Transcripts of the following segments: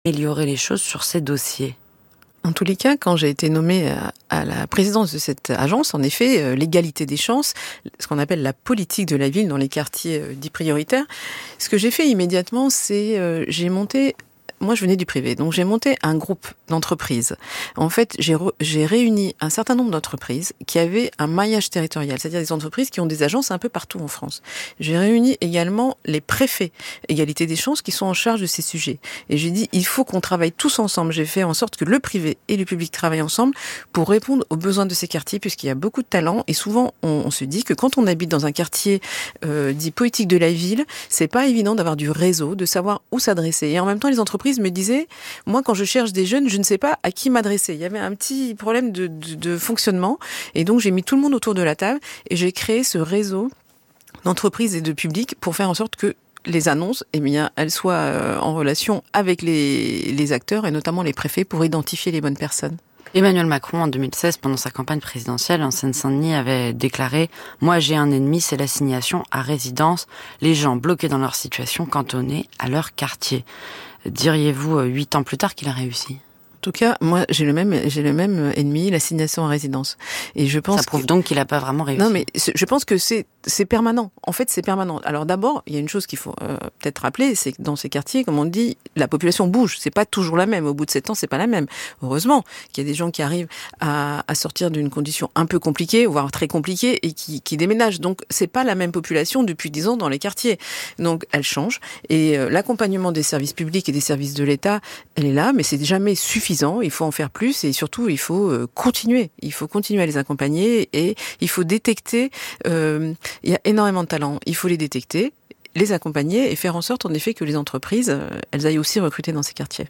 améliorer les choses sur ces dossiers? En tous les cas, quand j'ai été nommée à la présidence de cette agence, en effet, l'égalité des chances, ce qu'on appelle la politique de la ville dans les quartiers dits prioritaires, ce que j'ai fait immédiatement, c'est j'ai monté. Moi, je venais du privé, donc j'ai monté un groupe d'entreprises. En fait, j'ai réuni un certain nombre d'entreprises qui avaient un maillage territorial, c'est-à-dire des entreprises qui ont des agences un peu partout en France. J'ai réuni également les préfets égalité des chances qui sont en charge de ces sujets. Et j'ai dit, il faut qu'on travaille tous ensemble. J'ai fait en sorte que le privé et le public travaillent ensemble pour répondre aux besoins de ces quartiers, puisqu'il y a beaucoup de talents. Et souvent, on se dit que quand on habite dans un quartier dit politique de la ville, c'est pas évident d'avoir du réseau, de savoir où s'adresser. Et en même temps, les entreprises me disaient, moi, quand je cherche des jeunes, je ne sais pas à qui m'adresser. Il y avait un petit problème de fonctionnement. Et donc, j'ai mis tout le monde autour de la table et j'ai créé ce réseau d'entreprises et de publics pour faire en sorte que les annonces, eh bien, elles soient en relation avec les acteurs et notamment les préfets pour identifier les bonnes personnes. Emmanuel Macron, en 2016, pendant sa campagne présidentielle en Seine-Saint-Denis, avait déclaré « Moi, j'ai un ennemi, c'est l'assignation à résidence, les gens bloqués dans leur situation, cantonnés à leur quartier ». Diriez-vous 8 ans plus tard qu'il a réussi? En tout cas, moi, j'ai le même ennemi, l'assignation à résidence. Et je pense ça prouve donc qu'il n'a pas vraiment réussi. Non, mais je pense que c'est permanent. En fait, c'est permanent. Alors d'abord, il y a une chose qu'il faut peut-être rappeler, c'est que dans ces quartiers, comme on dit, la population bouge. C'est pas toujours la même. Au bout de 7 ans, c'est pas la même. Heureusement qu'il y a des gens qui arrivent à sortir d'une condition un peu compliquée, voire très compliquée, et qui déménagent. Donc, c'est pas la même population depuis 10 ans dans les quartiers. Donc, elle change. Et l'accompagnement des services publics et des services de l'État, elle est là, mais c'est jamais suffisant. Il faut en faire plus et surtout, il faut continuer. Il faut continuer à les accompagner et il faut détecter. Il y a énormément de talents. Il faut les détecter, les accompagner et faire en sorte, en effet, que les entreprises, elles aillent aussi recruter dans ces quartiers.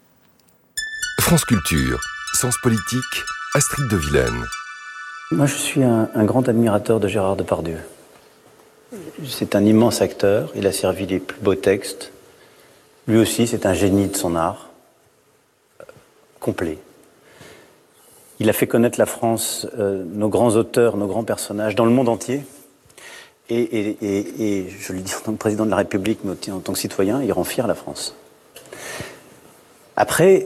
France Culture, Sens Politique, Astrid de Vilaine. Moi, je suis un grand admirateur de Gérard Depardieu. C'est un immense acteur. Il a servi les plus beaux textes. Lui aussi, c'est un génie de son art. Complet. Il a fait connaître la France, nos grands auteurs, nos grands personnages, dans le monde entier. Et je le dis en tant que président de la République, mais aussi en tant que citoyen, il rend fier la France. Après,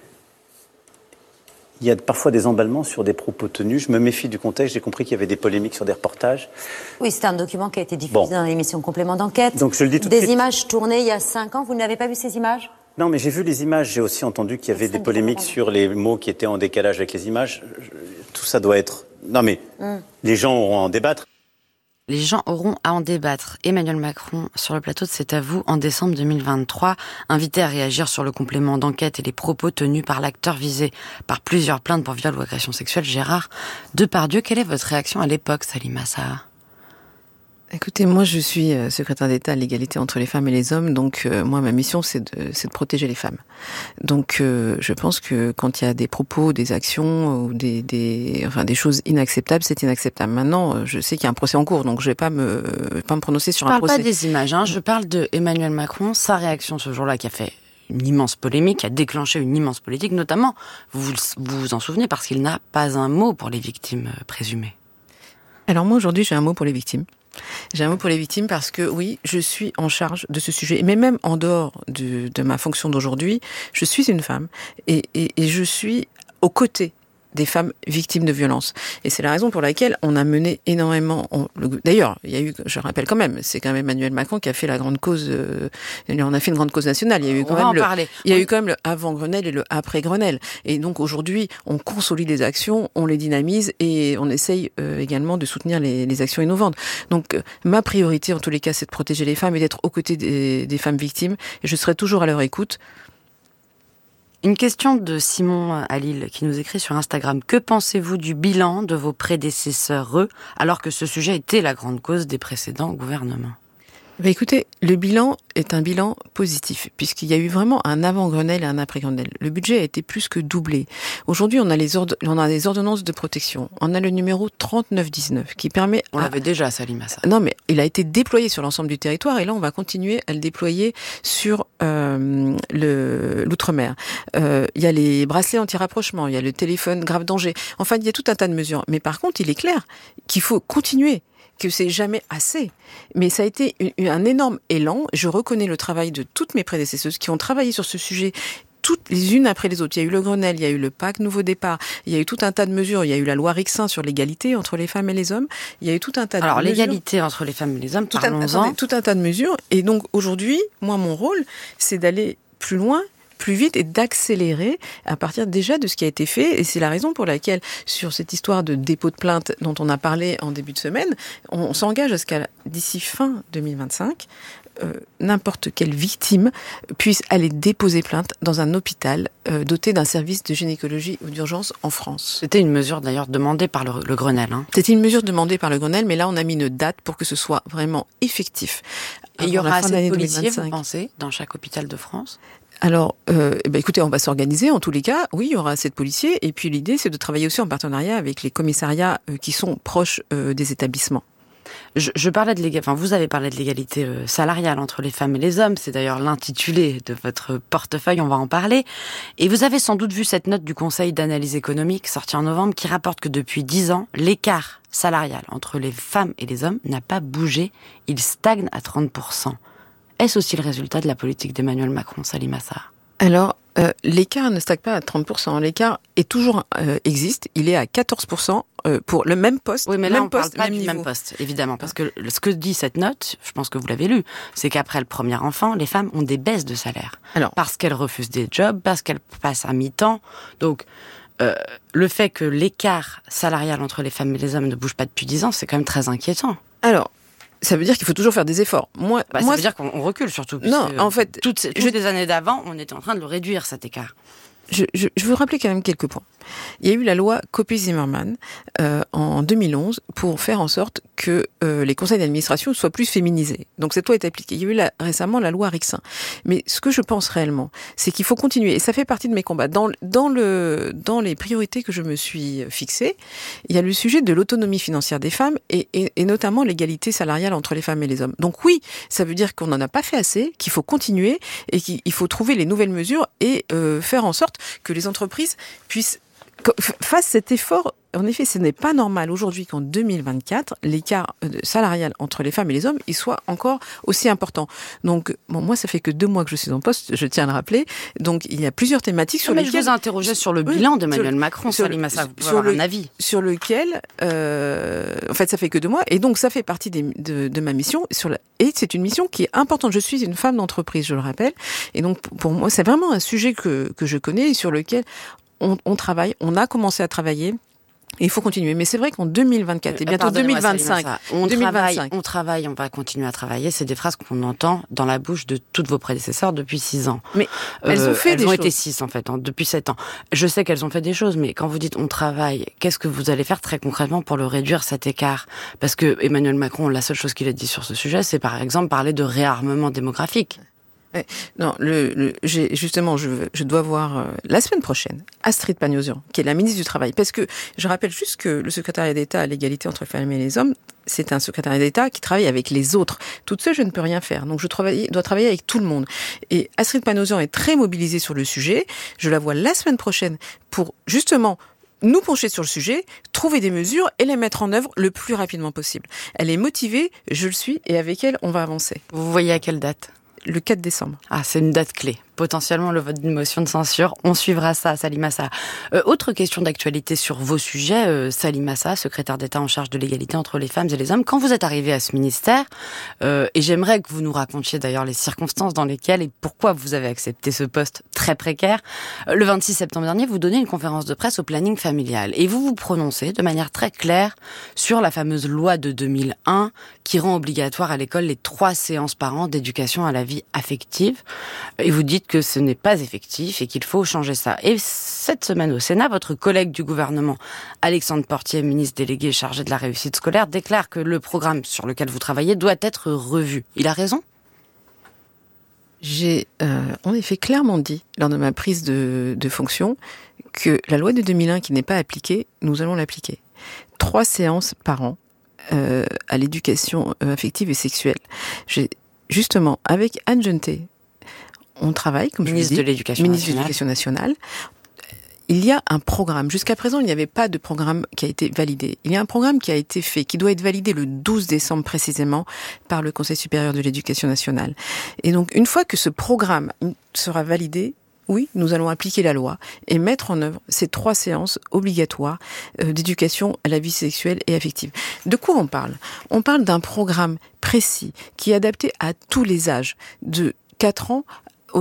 il y a parfois des emballements sur des propos tenus. Je me méfie du contexte. J'ai compris qu'il y avait des polémiques sur des reportages. Oui, c'est un document qui a été diffusé dans l'émission Complément d'enquête. Donc je le dis tout de suite. Des images tournées il y a 5 ans. Vous n'avez pas vu ces images ? Non, mais j'ai vu les images. J'ai aussi entendu qu'il y avait des polémiques sur les mots qui étaient en décalage avec les images. Tout ça doit être... Non, mais les gens auront à en débattre. Les gens auront à en débattre. Emmanuel Macron, sur le plateau de C'est à vous, en décembre 2023, invité à réagir sur le complément d'enquête et les propos tenus par l'acteur visé par plusieurs plaintes pour viol ou agression sexuelle, Gérard Depardieu. Quelle est votre réaction à l'époque, Salima Saha ? Écoutez, moi je suis secrétaire d'État à l'égalité entre les femmes et les hommes, donc moi ma mission c'est de protéger les femmes. Donc je pense que quand il y a des propos, des actions ou des choses inacceptables, c'est inacceptable. Maintenant, je sais qu'il y a un procès en cours, donc je vais pas me prononcer sur un procès. Je parle pas des images, je parle de Emmanuel Macron, sa réaction ce jour-là qui a fait une immense polémique, qui a déclenché une immense politique, notamment, vous vous en souvenez, parce qu'il n'a pas un mot pour les victimes présumées. Alors moi aujourd'hui j'ai un mot pour les victimes. J'ai un mot pour les victimes parce que oui, je suis en charge de ce sujet. Mais même en dehors de ma fonction d'aujourd'hui, je suis une femme et je suis aux côtés des femmes victimes de violences. Et c'est la raison pour laquelle on a mené énormément... D'ailleurs, il y a eu, je rappelle quand même, c'est quand même Emmanuel Macron qui a fait la grande cause... on a fait une grande cause nationale. Il y a eu quand même eu quand même le avant-Grenelle et le après-Grenelle. Et donc aujourd'hui, on consolide les actions, on les dynamise et on essaye également de soutenir les actions innovantes. Donc ma priorité, en tous les cas, c'est de protéger les femmes et d'être aux côtés des femmes victimes. Et je serai toujours à leur écoute. Une question de Simon à Lille qui nous écrit sur Instagram. Que pensez-vous du bilan de vos prédécesseurs, alors que ce sujet était la grande cause des précédents gouvernements ? Écoutez, le bilan est un bilan positif, puisqu'il y a eu vraiment un avant-Grenelle et un après-Grenelle. Le budget a été plus que doublé. Aujourd'hui, on a les ordonnances de protection. On a le numéro 3919 qui permet... On l'avait déjà, Salima Saha. Non, mais il a été déployé sur l'ensemble du territoire et là, on va continuer à le déployer sur l'outre-mer. Il y a les bracelets anti-rapprochement, il y a le téléphone grave danger. Enfin, il y a tout un tas de mesures. Mais par contre, il est clair qu'il faut continuer, que c'est jamais assez. Mais ça a été un énorme élan. Je reconnais le travail de toutes mes prédécesseuses qui ont travaillé sur ce sujet toutes les unes après les autres. Il y a eu le Grenelle, il y a eu le pacte Nouveau Départ, il y a eu tout un tas de mesures. Il y a eu la loi Rixain sur l'égalité entre les femmes et les hommes. Il y a eu tout un tas de mesures. Alors, l'égalité entre les femmes et les hommes, parlons-en. Tout un tas de mesures. Et donc, aujourd'hui, moi, mon rôle, c'est d'aller plus loin, plus vite et d'accélérer à partir déjà de ce qui a été fait. Et c'est la raison pour laquelle, sur cette histoire de dépôt de plainte dont on a parlé en début de semaine, on s'engage à ce qu'à d'ici fin 2025, n'importe quelle victime puisse aller déposer plainte dans un hôpital doté d'un service de gynécologie ou d'urgence en France. C'était une mesure d'ailleurs demandée par le Grenelle. C'était une mesure demandée par le Grenelle, mais là on a mis une date pour que ce soit vraiment effectif. Et il y aura assez de policiers, vous pensez, dans chaque hôpital de France ? Alors, écoutez, on va s'organiser. En tous les cas, oui, il y aura assez de policiers. Et puis l'idée, c'est de travailler aussi en partenariat avec les commissariats qui sont proches des établissements. Je parlais de l'égalité. Enfin, vous avez parlé de l'égalité salariale entre les femmes et les hommes. C'est d'ailleurs l'intitulé de votre portefeuille. On va en parler. Et vous avez sans doute vu cette note du Conseil d'analyse économique sortie en novembre qui rapporte que depuis 10 ans, l'écart salarial entre les femmes et les hommes n'a pas bougé. Il stagne à 30%. Est-ce aussi le résultat de la politique d'Emmanuel Macron, Salima Sarr ? Alors, l'écart ne stagne pas à 30%. L'écart est toujours existe. Il est à 14% pour le même poste. Oui, mais là, même on poste, parle pas même du niveau. même poste, évidemment. Parce que ce que dit cette note, je pense que vous l'avez lu, c'est qu'après le premier enfant, les femmes ont des baisses de salaire. Alors, parce qu'elles refusent des jobs, parce qu'elles passent à mi-temps. Donc, le fait que l'écart salarial entre les femmes et les hommes ne bouge pas depuis 10 ans, c'est quand même très inquiétant. Alors, ça veut dire qu'il faut toujours faire des efforts. Ça veut dire qu'on recule surtout. Non, en fait, toutes les années d'avant, on était en train de le réduire, cet écart. Je veux vous rappeler quand même quelques points. Il y a eu la loi Copé-Zimmermann en 2011 pour faire en sorte que les conseils d'administration soient plus féminisés. Donc cette loi est appliquée. Il y a eu récemment la loi Rixain. Mais ce que je pense réellement, c'est qu'il faut continuer. Et ça fait partie de mes combats. Dans les priorités que je me suis fixées, il y a le sujet de l'autonomie financière des femmes et notamment l'égalité salariale entre les femmes et les hommes. Donc oui, ça veut dire qu'on n'en a pas fait assez, qu'il faut continuer et qu'il faut trouver les nouvelles mesures et faire en sorte que les entreprises fassent cet effort. En effet, ce n'est pas normal aujourd'hui qu'en 2024, l'écart salarial entre les femmes et les hommes, il soit encore aussi important. Donc, moi, ça fait que 2 mois que je suis en poste, je tiens à le rappeler. Donc, il y a plusieurs thématiques sur lesquelles... Je vous ai interrogé sur le bilan d'Emmanuel Macron, Salima Sarr, vous pouvez avoir un avis. Sur lequel, en fait, ça fait que 2 mois. Et donc, ça fait partie de ma mission. Et c'est une mission qui est importante. Je suis une femme d'entreprise, je le rappelle. Et donc, pour moi, c'est vraiment un sujet que je connais et sur lequel on travaille. On a commencé à travailler. Et il faut continuer. Mais c'est vrai qu'en 2024 et bientôt 2025, on travaille, on va continuer à travailler. C'est des phrases qu'on entend dans la bouche de toutes vos prédécesseurs depuis 6 ans. Mais elles ont fait des choses. Elles ont été 6 en fait, depuis 7 ans. Je sais qu'elles ont fait des choses, mais quand vous dites on travaille, qu'est-ce que vous allez faire très concrètement pour le réduire cet écart ? Parce que Emmanuel Macron, la seule chose qu'il a dit sur ce sujet, c'est par exemple parler de réarmement démographique. Non, je dois voir la semaine prochaine Astrid Pagnosian, qui est la ministre du Travail, parce que je rappelle juste que le secrétariat d'État à l'égalité entre les femmes et les hommes, c'est un secrétariat d'État qui travaille avec les autres. Toute seule, je ne peux rien faire. Donc, je dois travailler avec tout le monde. Et Astrid Pagnosian est très mobilisée sur le sujet. Je la vois la semaine prochaine pour justement nous pencher sur le sujet, trouver des mesures et les mettre en œuvre le plus rapidement possible. Elle est motivée, je le suis, et avec elle, on va avancer. Vous voyez à quelle date ? Le 4 décembre. Ah, c'est une date clé. Potentiellement le vote d'une motion de censure. On suivra ça, Salima Sarr. Autre question d'actualité sur vos sujets, Salima Sarr, secrétaire d'État en charge de l'égalité entre les femmes et les hommes. Quand vous êtes arrivée à ce ministère, et j'aimerais que vous nous racontiez d'ailleurs les circonstances dans lesquelles et pourquoi vous avez accepté ce poste très précaire, le 26 septembre dernier, vous donnez une conférence de presse au planning familial et vous vous prononcez de manière très claire sur la fameuse loi de 2001 qui rend obligatoire à l'école les 3 séances par an d'éducation à la vie affective. Et vous dites que ce n'est pas effectif et qu'il faut changer ça. Et cette semaine au Sénat, votre collègue du gouvernement, Alexandre Portier, ministre délégué chargé de la réussite scolaire, déclare que le programme sur lequel vous travaillez doit être revu. Il a raison ? J'ai en effet clairement dit, lors de ma prise de fonction, que la loi de 2001 qui n'est pas appliquée, nous allons l'appliquer. 3 séances par an à l'éducation affective et sexuelle. Justement, avec Anne Genetet, on travaille, comme ministre je l'ai dit, ministre de l'Éducation nationale. Il y a un programme. Jusqu'à présent, il n'y avait pas de programme qui a été validé. Il y a un programme qui a été fait, qui doit être validé le 12 décembre précisément par le Conseil supérieur de l'Éducation nationale. Et donc, une fois que ce programme sera validé, oui, nous allons appliquer la loi et mettre en œuvre ces 3 séances obligatoires d'éducation à la vie sexuelle et affective. De quoi on parle ? On parle d'un programme précis qui est adapté à tous les âges, de 4 ans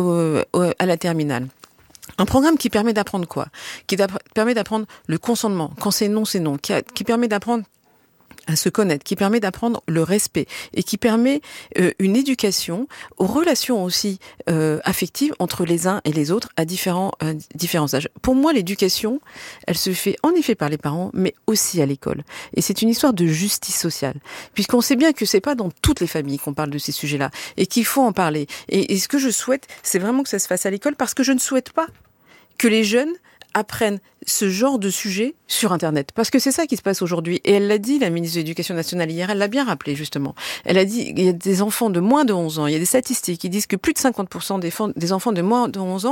à la terminale. Un programme qui permet d'apprendre quoi ? Qui permet d'apprendre le consentement, quand c'est non, c'est non, qui permet d'apprendre à se connaître, qui permet d'apprendre le respect et qui permet une éducation aux relations aussi affectives entre les uns et les autres à différents âges. Pour moi, l'éducation, elle se fait en effet par les parents, mais aussi à l'école. Et c'est une histoire de justice sociale, puisqu'on sait bien que c'est pas dans toutes les familles qu'on parle de ces sujets-là et qu'il faut en parler. Et ce que je souhaite, c'est vraiment que ça se fasse à l'école, parce que je ne souhaite pas que les jeunes apprennent ce genre de sujet sur Internet. Parce que c'est ça qui se passe aujourd'hui. Et elle l'a dit, la ministre de l'Éducation nationale hier, elle l'a bien rappelé justement. Elle a dit qu'il y a des enfants de moins de 11 ans, il y a des statistiques qui disent que plus de 50% des enfants de moins de 11 ans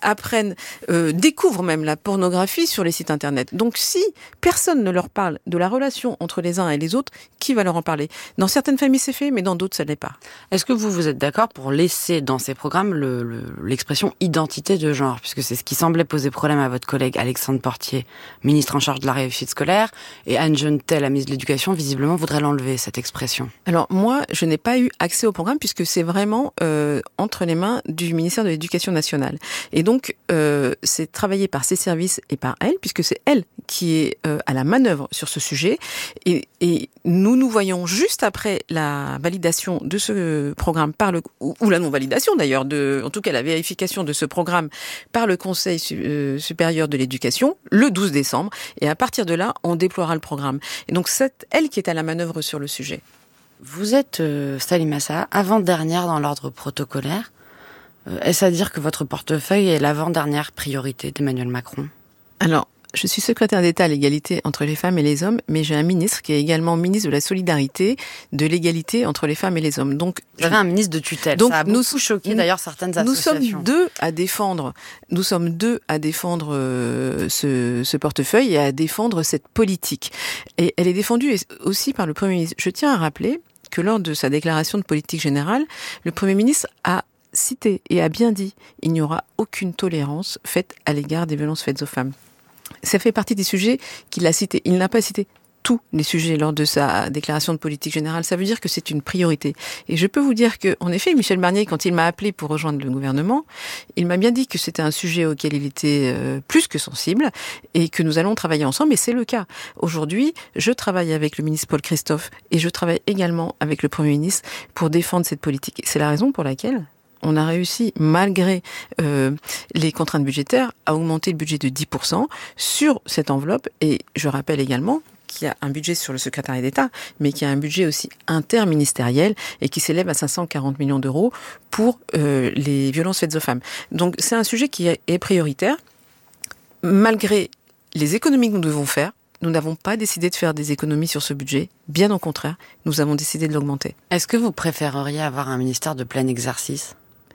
découvrent même la pornographie sur les sites Internet. Donc si personne ne leur parle de la relation entre les uns et les autres, qui va leur en parler ? Dans certaines familles c'est fait, mais dans d'autres ça ne l'est pas. Est-ce que vous êtes d'accord pour laisser dans ces programmes l'expression identité de genre, puisque c'est ce qui semblait poser problème à votre collègue Alexandre Portier, ministre en charge de la réussite scolaire, et Anne Genetet, la ministre de l'Éducation, visiblement voudrait l'enlever, cette expression. Alors moi, je n'ai pas eu accès au programme puisque c'est vraiment entre les mains du ministère de l'Éducation nationale. Et donc, c'est travaillé par ses services et par elle, puisque c'est elle qui est à la manœuvre sur ce sujet. Et nous voyons juste après la validation de ce programme ou la non-validation d'ailleurs, en tout cas la vérification de ce programme par le Conseil supérieur de l'éducation, le 12 décembre, et à partir de là, on déploiera le programme. Et donc, c'est elle qui est à la manœuvre sur le sujet. Vous êtes, Salima Saha, avant-dernière dans l'ordre protocolaire. Est-ce à dire que votre portefeuille est l'avant-dernière priorité d'Emmanuel Macron ? Alors, je suis secrétaire d'État à l'égalité entre les femmes et les hommes, mais j'ai un ministre qui est également ministre de la solidarité, de l'égalité entre les femmes et les hommes. Donc, vous avez un ministre de tutelle. Donc, ça a beaucoup choqué d'ailleurs certaines associations. Nous sommes deux à défendre ce portefeuille et à défendre cette politique. Et elle est défendue aussi par le Premier ministre. Je tiens à rappeler que lors de sa déclaration de politique générale, le Premier ministre a cité et a bien dit « il n'y aura aucune tolérance faite à l'égard des violences faites aux femmes ». Ça fait partie des sujets qu'il a cités. Il n'a pas cité tous les sujets lors de sa déclaration de politique générale. Ça veut dire que c'est une priorité. Et je peux vous dire que, en effet, Michel Barnier, quand il m'a appelé pour rejoindre le gouvernement, il m'a bien dit que c'était un sujet auquel il était plus que sensible et que nous allons travailler ensemble. Et c'est le cas. Aujourd'hui, je travaille avec le ministre Paul Christophe et je travaille également avec le Premier ministre pour défendre cette politique. C'est la raison pour laquelle on a réussi, malgré les contraintes budgétaires, à augmenter le budget de 10% sur cette enveloppe. Et je rappelle également qu'il y a un budget sur le secrétariat d'État, mais qu'il y a un budget aussi interministériel et qui s'élève à 540 millions d'euros pour les violences faites aux femmes. Donc c'est un sujet qui est prioritaire. Malgré les économies que nous devons faire, nous n'avons pas décidé de faire des économies sur ce budget. Bien au contraire, nous avons décidé de l'augmenter. Est-ce que vous préféreriez avoir un ministère de plein exercice ?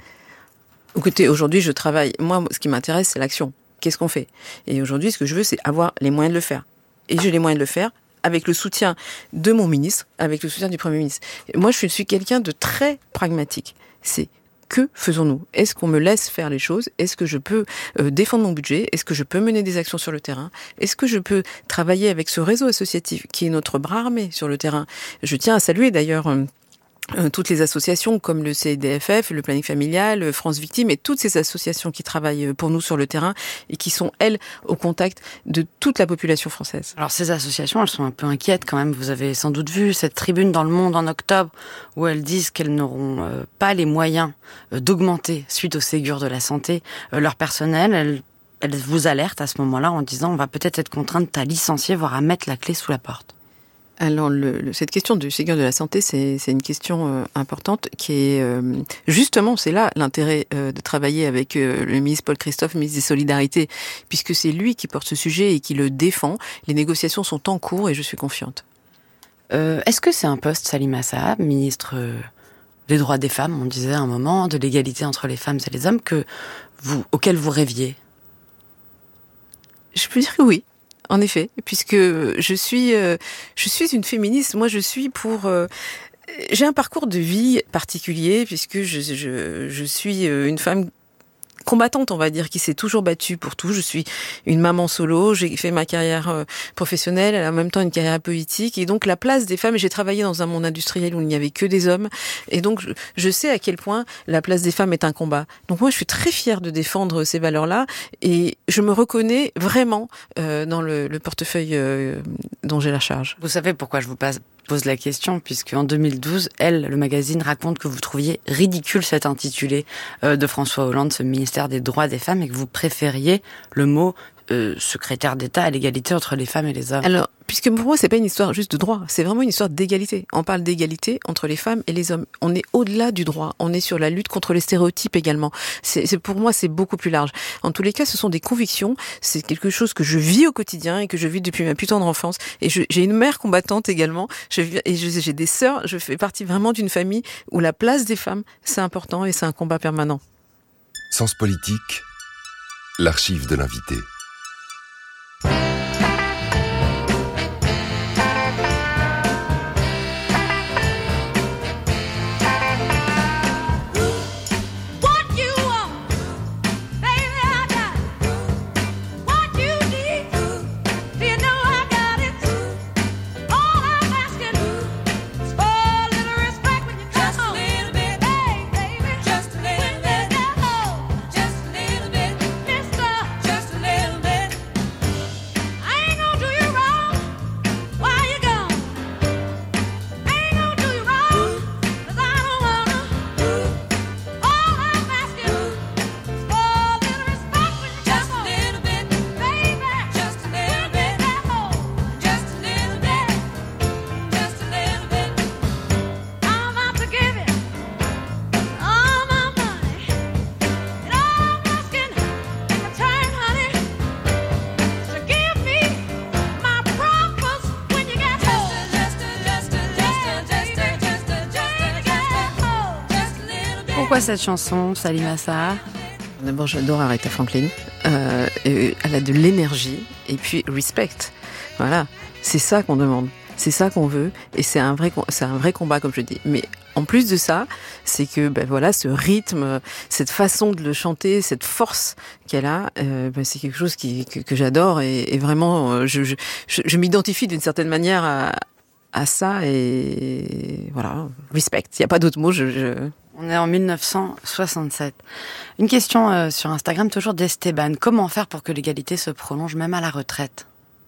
Écoutez, aujourd'hui, je travaille. Moi, ce qui m'intéresse, c'est l'action. Qu'est-ce qu'on fait ? Et aujourd'hui, ce que je veux, c'est avoir les moyens de le faire. Et j'ai les moyens de le faire avec le soutien de mon ministre, avec le soutien du Premier ministre. Et moi, je suis quelqu'un de très pragmatique. C'est que faisons-nous ? Est-ce qu'on me laisse faire les choses ? Est-ce que je peux défendre mon budget ? Est-ce que je peux mener des actions sur le terrain ? Est-ce que je peux travailler avec ce réseau associatif qui est notre bras armé sur le terrain ? Je tiens à saluer d'ailleurs toutes les associations comme le CDFF, le Planning Familial, France Victimes et toutes ces associations qui travaillent pour nous sur le terrain et qui sont, elles, au contact de toute la population française. Alors ces associations, elles sont un peu inquiètes quand même. Vous avez sans doute vu cette tribune dans Le Monde en octobre où elles disent qu'elles n'auront pas les moyens d'augmenter, suite au Ségur de la santé, leur personnel. Elles vous alertent à ce moment-là en disant on va peut-être être contrainte à licencier, voire à mettre la clé sous la porte. Alors, cette question du Ségur de la santé, c'est une question importante qui est justement, c'est là l'intérêt de travailler avec le ministre Paul Christophe, ministre des Solidarités, puisque c'est lui qui porte ce sujet et qui le défend. Les négociations sont en cours et je suis confiante. Est-ce que c'est un poste, Salima Saha, ministre des droits des femmes, on disait à un moment, de l'égalité entre les femmes et les hommes, auquel vous rêviez ? Je peux dire que oui. En effet, puisque je suis une féministe. Moi, je suis j'ai un parcours de vie particulier puisque je suis une femme combattante, on va dire, qui s'est toujours battue pour tout. Je suis une maman solo, j'ai fait ma carrière professionnelle, en même temps une carrière politique, et donc la place des femmes, et j'ai travaillé dans un monde industriel où il n'y avait que des hommes, et donc je sais à quel point la place des femmes est un combat. Donc moi, je suis très fière de défendre ces valeurs-là, et je me reconnais vraiment dans le portefeuille dont j'ai la charge. Vous savez pourquoi je vous pose la question, puisque en 2012, le magazine raconte que vous trouviez ridicule cet intitulé de François Hollande, ce ministère des droits des femmes, et que vous préfériez le mot secrétaire d'État à l'égalité entre les femmes et les hommes. Alors, puisque pour moi, c'est pas une histoire juste de droit, c'est vraiment une histoire d'égalité. On parle d'égalité entre les femmes et les hommes. On est au-delà du droit. On est sur la lutte contre les stéréotypes également. Pour moi, c'est beaucoup plus large. En tous les cas, ce sont des convictions. C'est quelque chose que je vis au quotidien et que je vis depuis ma plus tendre enfance. Et j'ai une mère combattante également. J'ai des sœurs. Je fais partie vraiment d'une famille où la place des femmes, c'est important et c'est un combat permanent. Sens politique, l'archive de l'invité. Pourquoi cette chanson, Salima Sahar ? D'abord, j'adore Aretha Franklin. Elle a de l'énergie et puis respect. Voilà, c'est ça qu'on demande, c'est ça qu'on veut et c'est un vrai combat, comme je dis. Mais en plus de ça, c'est que voilà, ce rythme, cette façon de le chanter, cette force qu'elle a, c'est quelque chose que j'adore et vraiment, je m'identifie d'une certaine manière à ça et voilà, respect. Il n'y a pas d'autre mot. On est en 1967. Une question sur Instagram, toujours d'Esteban. Comment faire pour que l'égalité se prolonge même à la retraite ?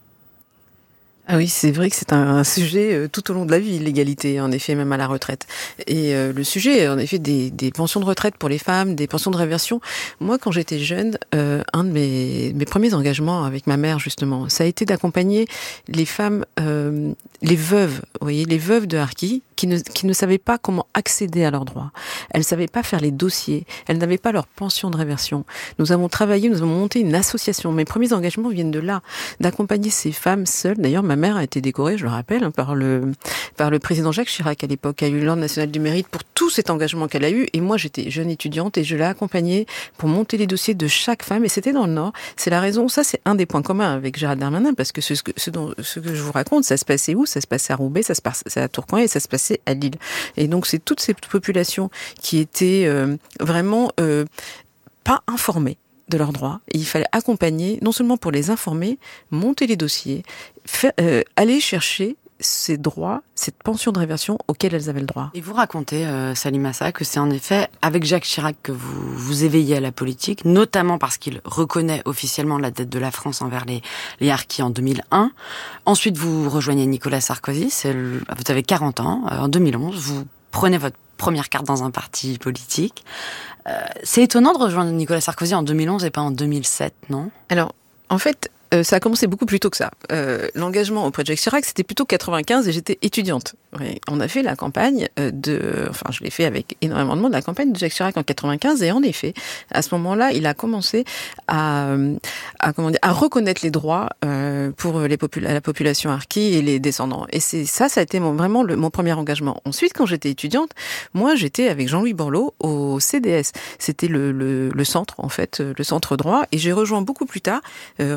Ah oui, c'est vrai que c'est un sujet tout au long de la vie, l'égalité, en effet, même à la retraite. Et le sujet, en effet, des pensions de retraite pour les femmes, des pensions de réversion. Moi, quand j'étais jeune, un de mes premiers engagements avec ma mère, justement, ça a été d'accompagner les femmes, les veuves, vous voyez, les veuves de harkis, qui ne savaient pas comment accéder à leurs droits. Elles ne savaient pas faire les dossiers. Elles n'avaient pas leur pension de réversion. Nous avons monté une association. Mes premiers engagements viennent de là, d'accompagner ces femmes seules. D'ailleurs, ma mère a été décorée, je le rappelle, par le président Jacques Chirac à l'époque, a eu l'Ordre national du mérite pour tout cet engagement qu'elle a eu. Et moi, j'étais jeune étudiante et je l'ai accompagnée pour monter les dossiers de chaque femme. Et c'était dans le Nord. C'est la raison, ça c'est un des points communs avec Gérald Darmanin, parce que ce que je vous raconte, ça se passait où ? Ça se passait à Roubaix, ça se passait à Tourcoing et ça se passait à Lille. Et donc c'est toutes ces populations qui étaient vraiment pas informées de leurs droits. Et il fallait accompagner, non seulement pour les informer, monter les dossiers, aller chercher ces droits, cette pension de réversion auxquels elles avaient le droit. Et vous racontez, Salima Sahar, que c'est en effet avec Jacques Chirac que vous vous éveillez à la politique, notamment parce qu'il reconnaît officiellement la dette de la France envers les harkis en 2001. Ensuite, vous rejoignez Nicolas Sarkozy, vous avez 40 ans, en 2011, vous prenez votre première carte dans un parti politique. C'est étonnant de rejoindre Nicolas Sarkozy en 2011 et pas en 2007, non ? Alors, en fait, ça a commencé beaucoup plus tôt que ça. L'engagement auprès de Jacques Chirac, c'était plutôt 95 et j'étais étudiante. Oui, on a fait la campagne je l'ai fait avec énormément de monde, la campagne de Jacques Chirac en 95 et en effet, à ce moment-là, il a commencé à reconnaître les droits pour la population harki et les descendants. Et ça a été vraiment mon premier engagement. Ensuite, quand j'étais étudiante, moi, j'étais avec Jean-Louis Borloo au CDS. C'était le centre, en fait, le centre droit. Et j'ai rejoint beaucoup plus tard, en effet,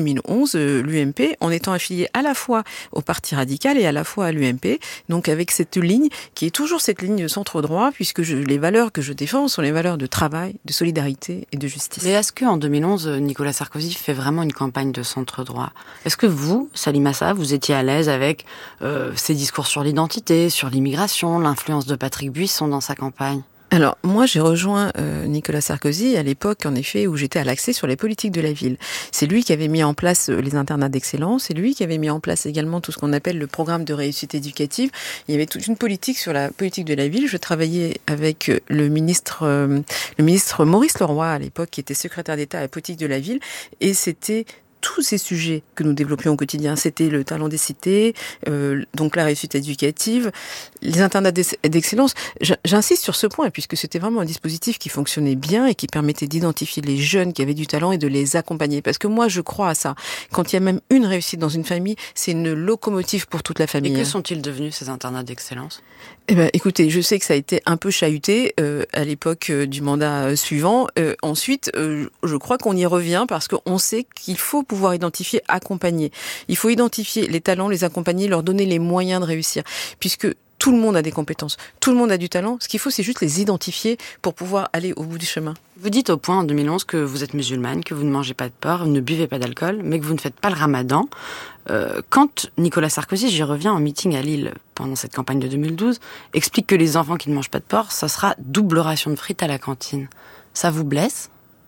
2011, l'UMP, en étant affilié à la fois au Parti radical et à la fois à l'UMP, donc avec cette ligne qui est toujours cette ligne centre-droit, puisque les valeurs que je défends sont les valeurs de travail, de solidarité et de justice. Mais est-ce qu'en 2011, Nicolas Sarkozy fait vraiment une campagne de centre-droit ? Est-ce que vous, Salim Assaf, vous étiez à l'aise avec ses discours sur l'identité, sur l'immigration, l'influence de Patrick Buisson dans sa campagne ? Alors, moi, j'ai rejoint Nicolas Sarkozy à l'époque, en effet, où j'étais à l'accès sur les politiques de la ville. C'est lui qui avait mis en place les internats d'excellence, c'est lui qui avait mis en place également tout ce qu'on appelle le programme de réussite éducative. Il y avait toute une politique sur la politique de la ville. Je travaillais avec le ministre Maurice Leroy, à l'époque, qui était secrétaire d'État à la politique de la ville, et c'était tous ces sujets que nous développions au quotidien. C'était le talent des cités, donc la réussite éducative, les internats d'excellence. J'insiste sur ce point, puisque c'était vraiment un dispositif qui fonctionnait bien et qui permettait d'identifier les jeunes qui avaient du talent et de les accompagner. Parce que moi, je crois à ça. Quand il y a même une réussite dans une famille, c'est une locomotive pour toute la famille. Et que sont-ils devenus, ces internats d'excellence ? Eh ben, écoutez, je sais que ça a été un peu chahuté à l'époque du mandat suivant. Ensuite, je crois qu'on y revient parce qu'on sait qu'il faut pouvoir identifier, accompagner. Il faut identifier les talents, les accompagner, leur donner les moyens de réussir. Puisque tout le monde a des compétences, tout le monde a du talent. Ce qu'il faut, c'est juste les identifier pour pouvoir aller au bout du chemin. Vous dites au point en 2011 que vous êtes musulmane, que vous ne mangez pas de porc, ne buvez pas d'alcool, mais que vous ne faites pas le ramadan. Quand Nicolas Sarkozy, j'y reviens en meeting à Lille pendant cette campagne de 2012, explique que les enfants qui ne mangent pas de porc, ça sera double ration de frites à la cantine. Ça vous blesse ?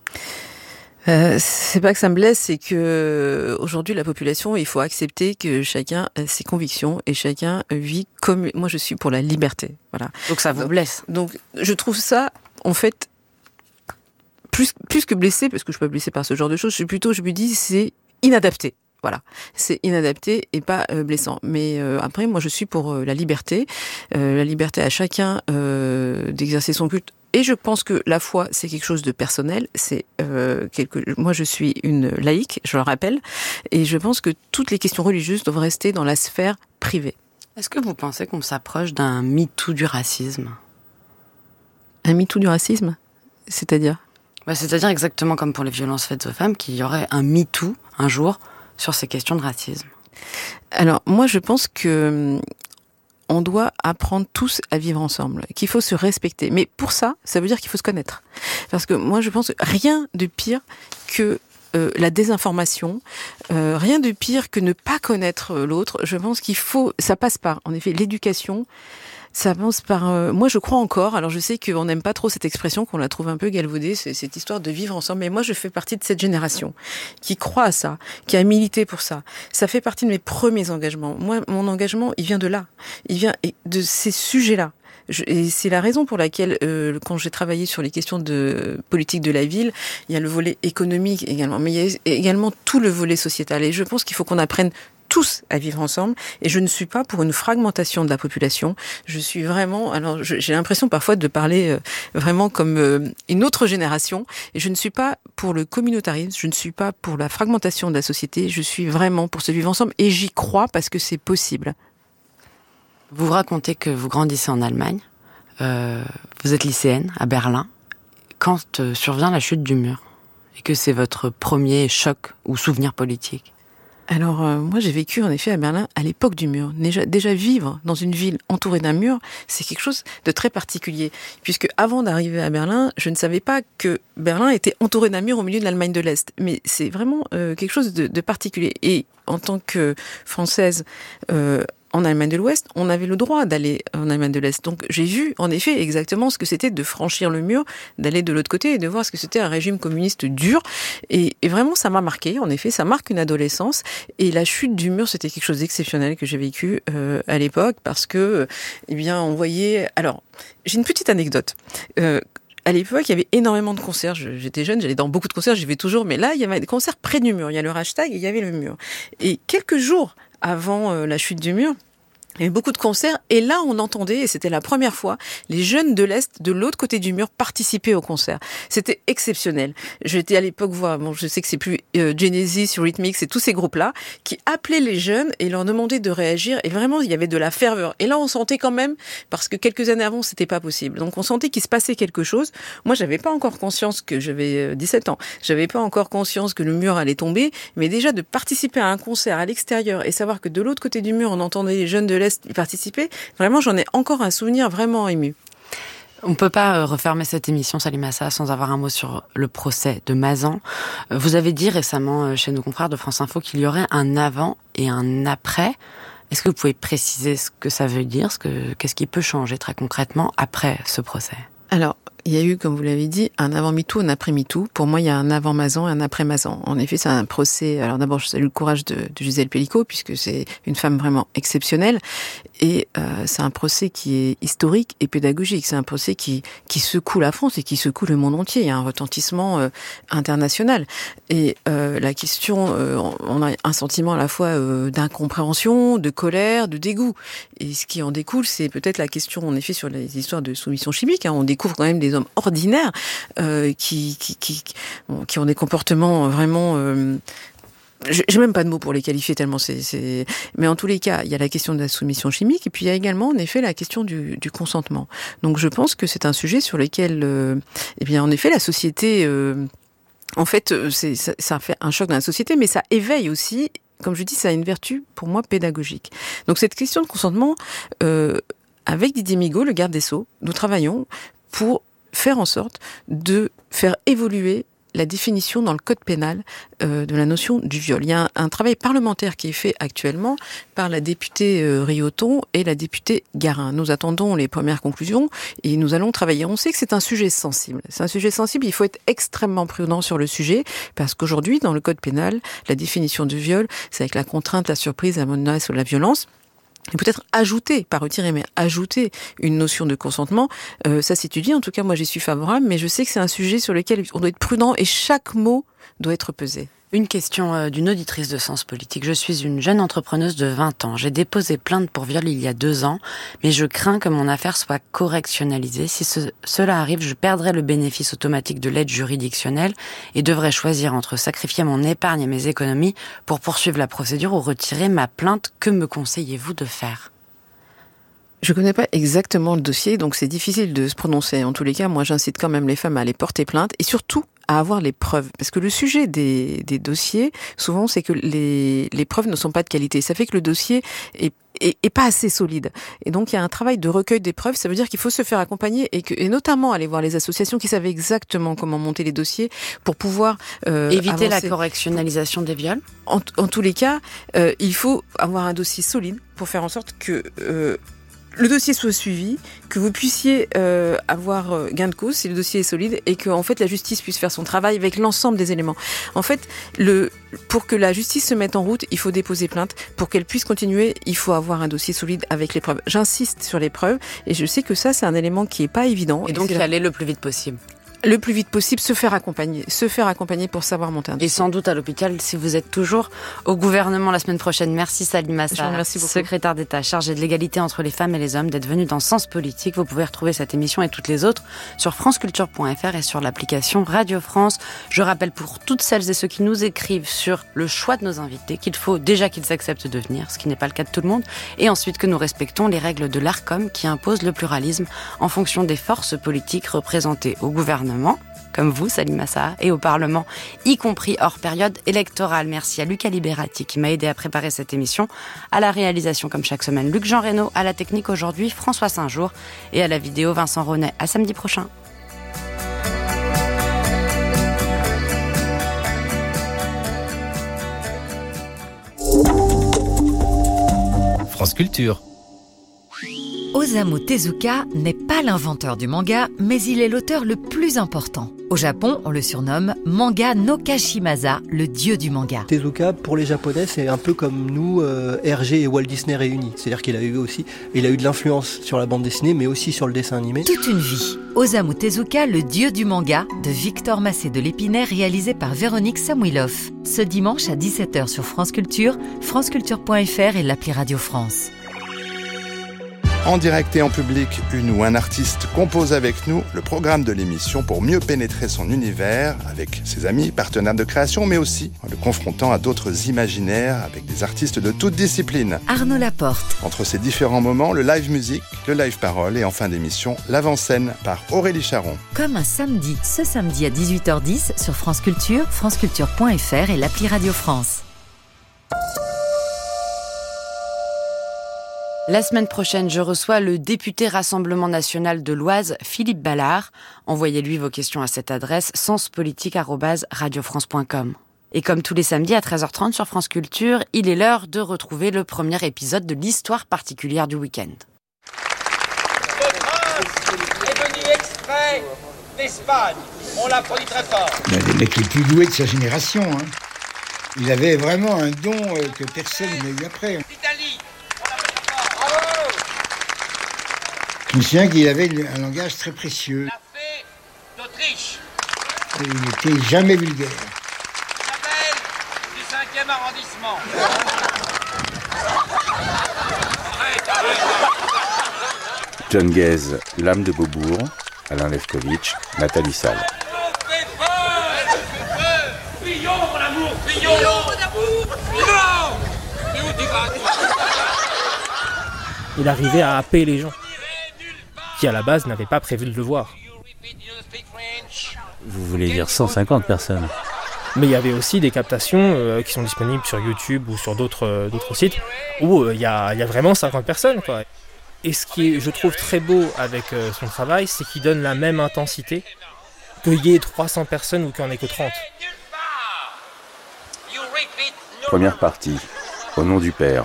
C'est pas que ça me blesse, c'est que aujourd'hui la population, il faut accepter que chacun a ses convictions et chacun vit comme moi. Je suis pour la liberté, voilà. Donc ça vous blesse. Donc je trouve ça en fait plus que blessé, parce que je suis pas blessée par ce genre de choses. Je me dis c'est inadapté. Voilà, c'est inadapté et pas blessant. Mais après, moi, je suis pour la liberté à chacun d'exercer son culte. Et je pense que la foi, c'est quelque chose de personnel. Moi, je suis une laïque, je le rappelle, et je pense que toutes les questions religieuses doivent rester dans la sphère privée. Est-ce que vous pensez qu'on s'approche d'un MeToo du racisme ? Un MeToo du racisme ? C'est-à-dire ? C'est-à-dire exactement comme pour les violences faites aux femmes, qu'il y aurait un MeToo un jour sur ces questions de racisme. Alors, moi, je pense que on doit apprendre tous à vivre ensemble, qu'il faut se respecter. Mais pour ça, ça veut dire qu'il faut se connaître. Parce que moi, je pense rien de pire que la désinformation, rien de pire que ne pas connaître l'autre. Je pense ça passe par, en effet, l'éducation. Ça passe par... moi, je crois encore, alors je sais qu'on n'aime pas trop cette expression, qu'on la trouve un peu galvaudée, c'est cette histoire de vivre ensemble, mais moi, je fais partie de cette génération qui croit à ça, qui a milité pour ça. Ça fait partie de mes premiers engagements. Moi, mon engagement, il vient de là. Il vient de ces sujets-là. Et c'est la raison pour laquelle, quand j'ai travaillé sur les questions de politique de la ville, il y a le volet économique également, mais il y a également tout le volet sociétal. Et je pense qu'il faut qu'on apprenne tous à vivre ensemble, et je ne suis pas pour une fragmentation de la population. Je suis vraiment, alors j'ai l'impression parfois de parler vraiment comme une autre génération, et je ne suis pas pour le communautarisme, je ne suis pas pour la fragmentation de la société, je suis vraiment pour se vivre ensemble, et j'y crois parce que c'est possible. Vous racontez que vous grandissez en Allemagne, vous êtes lycéenne à Berlin, quand survient la chute du mur, et que c'est votre premier choc ou souvenir politique. Alors, moi, j'ai vécu, en effet, à Berlin, à l'époque du mur. Déjà vivre dans une ville entourée d'un mur, c'est quelque chose de très particulier. Puisque avant d'arriver à Berlin, je ne savais pas que Berlin était entouré d'un mur au milieu de l'Allemagne de l'Est. Mais c'est vraiment quelque chose de particulier. Et en tant que Française, en Allemagne de l'Ouest, on avait le droit d'aller en Allemagne de l'Est. Donc j'ai vu, en effet, exactement ce que c'était de franchir le mur, d'aller de l'autre côté et de voir ce que c'était un régime communiste dur. Et vraiment, ça m'a marqué. En effet, ça marque une adolescence. Et la chute du mur, c'était quelque chose d'exceptionnel que j'ai vécu à l'époque parce que, eh bien, on voyait... Alors, j'ai une petite anecdote. À l'époque, il y avait énormément de concerts. J'étais jeune, j'allais dans beaucoup de concerts, j'y vais toujours. Mais là, il y avait des concerts près du mur. Il y a le hashtag et il y avait le mur. Et quelques jours avant la chute du mur, Il y avait beaucoup de concerts et là on entendait, et c'était la première fois, les jeunes de l'Est, de l'autre côté du mur, participer au concert. C'était exceptionnel. J'étais à l'époque voir, je sais que c'est plus Genesis, Eurythmics et tous ces groupes-là, qui appelaient les jeunes et leur demandaient de réagir et vraiment il y avait de la ferveur. Et là on sentait quand même, parce que quelques années avant c'était pas possible, donc on sentait qu'il se passait quelque chose. Moi j'avais pas encore conscience que j'avais 17 ans, j'avais pas encore conscience que le mur allait tomber, mais déjà de participer à un concert à l'extérieur et savoir que de l'autre côté du mur on entendait les jeunes de l'Est y participer, vraiment j'en ai encore un souvenir vraiment ému. On ne peut pas refermer cette émission, Salim Assa, sans avoir un mot sur le procès de Mazan. Vous avez dit récemment chez nos confrères de France Info qu'il y aurait un avant et un après. Est-ce que vous pouvez préciser ce que ça veut dire, qu'est-ce qui peut changer très concrètement après ce procès ? Alors, il y a eu, comme vous l'avez dit, un avant MeToo, un après MeToo. Pour moi, il y a un avant Mazan et un après Mazan. En effet, c'est un procès. Alors d'abord, je salue le courage de Gisèle Pellicot, puisque c'est une femme vraiment exceptionnelle. Et c'est un procès qui est historique et pédagogique. C'est un procès qui secoue la France et qui secoue le monde entier. Il y a un retentissement international. Et la question, on a un sentiment à la fois d'incompréhension, de colère, de dégoût. Et ce qui en découle, c'est peut-être la question, en effet, sur les histoires de soumission chimique. On découvre quand même des hommes ordinaires qui ont des comportements vraiment... j'ai même pas de mots pour les qualifier tellement c'est... Mais en tous les cas, il y a la question de la soumission chimique et puis il y a également en effet la question du consentement. Donc je pense que c'est un sujet sur lequel, eh bien en effet, la société... en fait, ça fait un choc dans la société, mais ça éveille aussi, comme je dis, ça a une vertu pour moi pédagogique. Donc cette question de consentement, avec Didier Migaud, le garde des Sceaux, nous travaillons pour faire en sorte de faire évoluer la définition dans le code pénal de la notion du viol. Il y a un travail parlementaire qui est fait actuellement par la députée Rioton et la députée Garin. Nous attendons les premières conclusions et nous allons travailler. On sait que c'est un sujet sensible. C'est un sujet sensible, il faut être extrêmement prudent sur le sujet parce qu'aujourd'hui, dans le code pénal, la définition du viol, c'est avec la contrainte, la surprise, la menace ou la violence. Et peut-être ajouter, pas retirer, mais ajouter une notion de consentement, ça s'étudie. En tout cas, moi, j'y suis favorable, mais je sais que c'est un sujet sur lequel on doit être prudent et chaque mot doit être pesé. Une question d'une auditrice de Sens Politique. Je suis une jeune entrepreneuse de 20 ans. J'ai déposé plainte pour viol il y a 2 ans, mais je crains que mon affaire soit correctionnalisée. Si cela arrive, je perdrai le bénéfice automatique de l'aide juridictionnelle et devrais choisir entre sacrifier mon épargne et mes économies pour poursuivre la procédure ou retirer ma plainte. Que me conseillez-vous de faire ? Je connais pas exactement le dossier, donc c'est difficile de se prononcer. En tous les cas, moi, j'incite quand même les femmes à aller porter plainte et surtout à avoir les preuves. Parce que le sujet des dossiers, souvent, c'est que les preuves ne sont pas de qualité. Ça fait que le dossier est pas assez solide. Et donc, il y a un travail de recueil des preuves. Ça veut dire qu'il faut se faire accompagner et notamment aller voir les associations qui savent exactement comment monter les dossiers pour pouvoir éviter avancer. La correctionnalisation des viols. En tous les cas, il faut avoir un dossier solide pour faire en sorte que le dossier soit suivi, que vous puissiez avoir gain de cause si le dossier est solide et que en fait la justice puisse faire son travail avec l'ensemble des éléments. En fait, pour que la justice se mette en route, il faut déposer plainte. Pour qu'elle puisse continuer, il faut avoir un dossier solide avec les preuves. J'insiste sur les preuves et je sais que ça c'est un élément qui est pas évident. Et donc y aller le plus vite possible. Le plus vite possible, se faire accompagner pour savoir monter un dossier. Et sans doute à l'hôpital si vous êtes toujours au gouvernement la semaine prochaine. Merci Salim Assa, secrétaire d'État chargé de l'égalité entre les femmes et les hommes, d'être venu dans Sens Politique. Vous pouvez retrouver cette émission et toutes les autres sur franceculture.fr et sur l'application Radio France. Je rappelle pour toutes celles et ceux qui nous écrivent sur le choix de nos invités qu'il faut déjà qu'ils acceptent de venir, ce qui n'est pas le cas de tout le monde, et ensuite que nous respectons les règles de l'ARCOM qui imposent le pluralisme en fonction des forces politiques représentées au gouvernement, comme vous, Salim Assa, et au Parlement, y compris hors période électorale. Merci à Lucas Liberati qui m'a aidé à préparer cette émission. À la réalisation, comme chaque semaine, Luc-Jean Reynaud. À la technique aujourd'hui, François Saint-Jour. Et à la vidéo, Vincent Ronet. À samedi prochain. France Culture. Osamu Tezuka n'est pas l'inventeur du manga, mais il est l'auteur le plus important. Au Japon, on le surnomme Manga no Kashimasa, le dieu du manga. Tezuka, pour les Japonais, c'est un peu comme nous, Hergé et Walt Disney réunis. C'est-à-dire qu'il a eu de l'influence sur la bande dessinée, mais aussi sur le dessin animé. Toute une vie. Osamu Tezuka, le dieu du manga, de Victor Massé de l'Épinay, réalisé par Véronique Samuilov. Ce dimanche à 17h sur France Culture, franceculture.fr et l'appli Radio France. En direct et en public, une ou un artiste compose avec nous le programme de l'émission pour mieux pénétrer son univers avec ses amis, partenaires de création, mais aussi en le confrontant à d'autres imaginaires avec des artistes de toutes disciplines. Arnaud Laporte. Entre ces différents moments, le live musique, le live parole et en fin d'émission, l'avant-scène par Aurélie Charon. Comme un samedi, ce samedi à 18h10 sur France Culture, franceculture.fr et l'appli Radio France. La semaine prochaine, je reçois le député Rassemblement National de l'Oise, Philippe Ballard. Envoyez-lui vos questions à cette adresse senspolitique@radiofrance.com. Et comme tous les samedis à 13h30 sur France Culture, il est l'heure de retrouver le premier épisode de l'histoire particulière du week-end. Le prince est venu exprès d'Espagne. On l'applaudit très fort. L'un des mecs les plus doués de sa génération. Hein. Il avait vraiment un don que personne n'a eu après. L'Italie. Je me souviens qu'il avait un langage très précieux. La fée d'Autriche. Il n'était jamais vulgaire. Isabelle du 5e arrondissement. John Guez, L'âme de Beaubourg, Alain Lefkovitch, Nathalie Salle. Fuyons, mon amour, fuyons, mon amour. Non. Mais où tu vas? Il arrivait à happer les gens, qui à la base n'avaient pas prévu de le voir. Vous voulez dire 150 personnes? Mais il y avait aussi des captations qui sont disponibles sur YouTube ou sur d'autres sites où il y a vraiment 50 personnes, quoi. Et ce qui est, je trouve, très beau avec son travail, c'est qu'il donne la même intensité qu'il y ait 300 personnes ou qu'il n'y en ait que 30. Première partie, au nom du Père.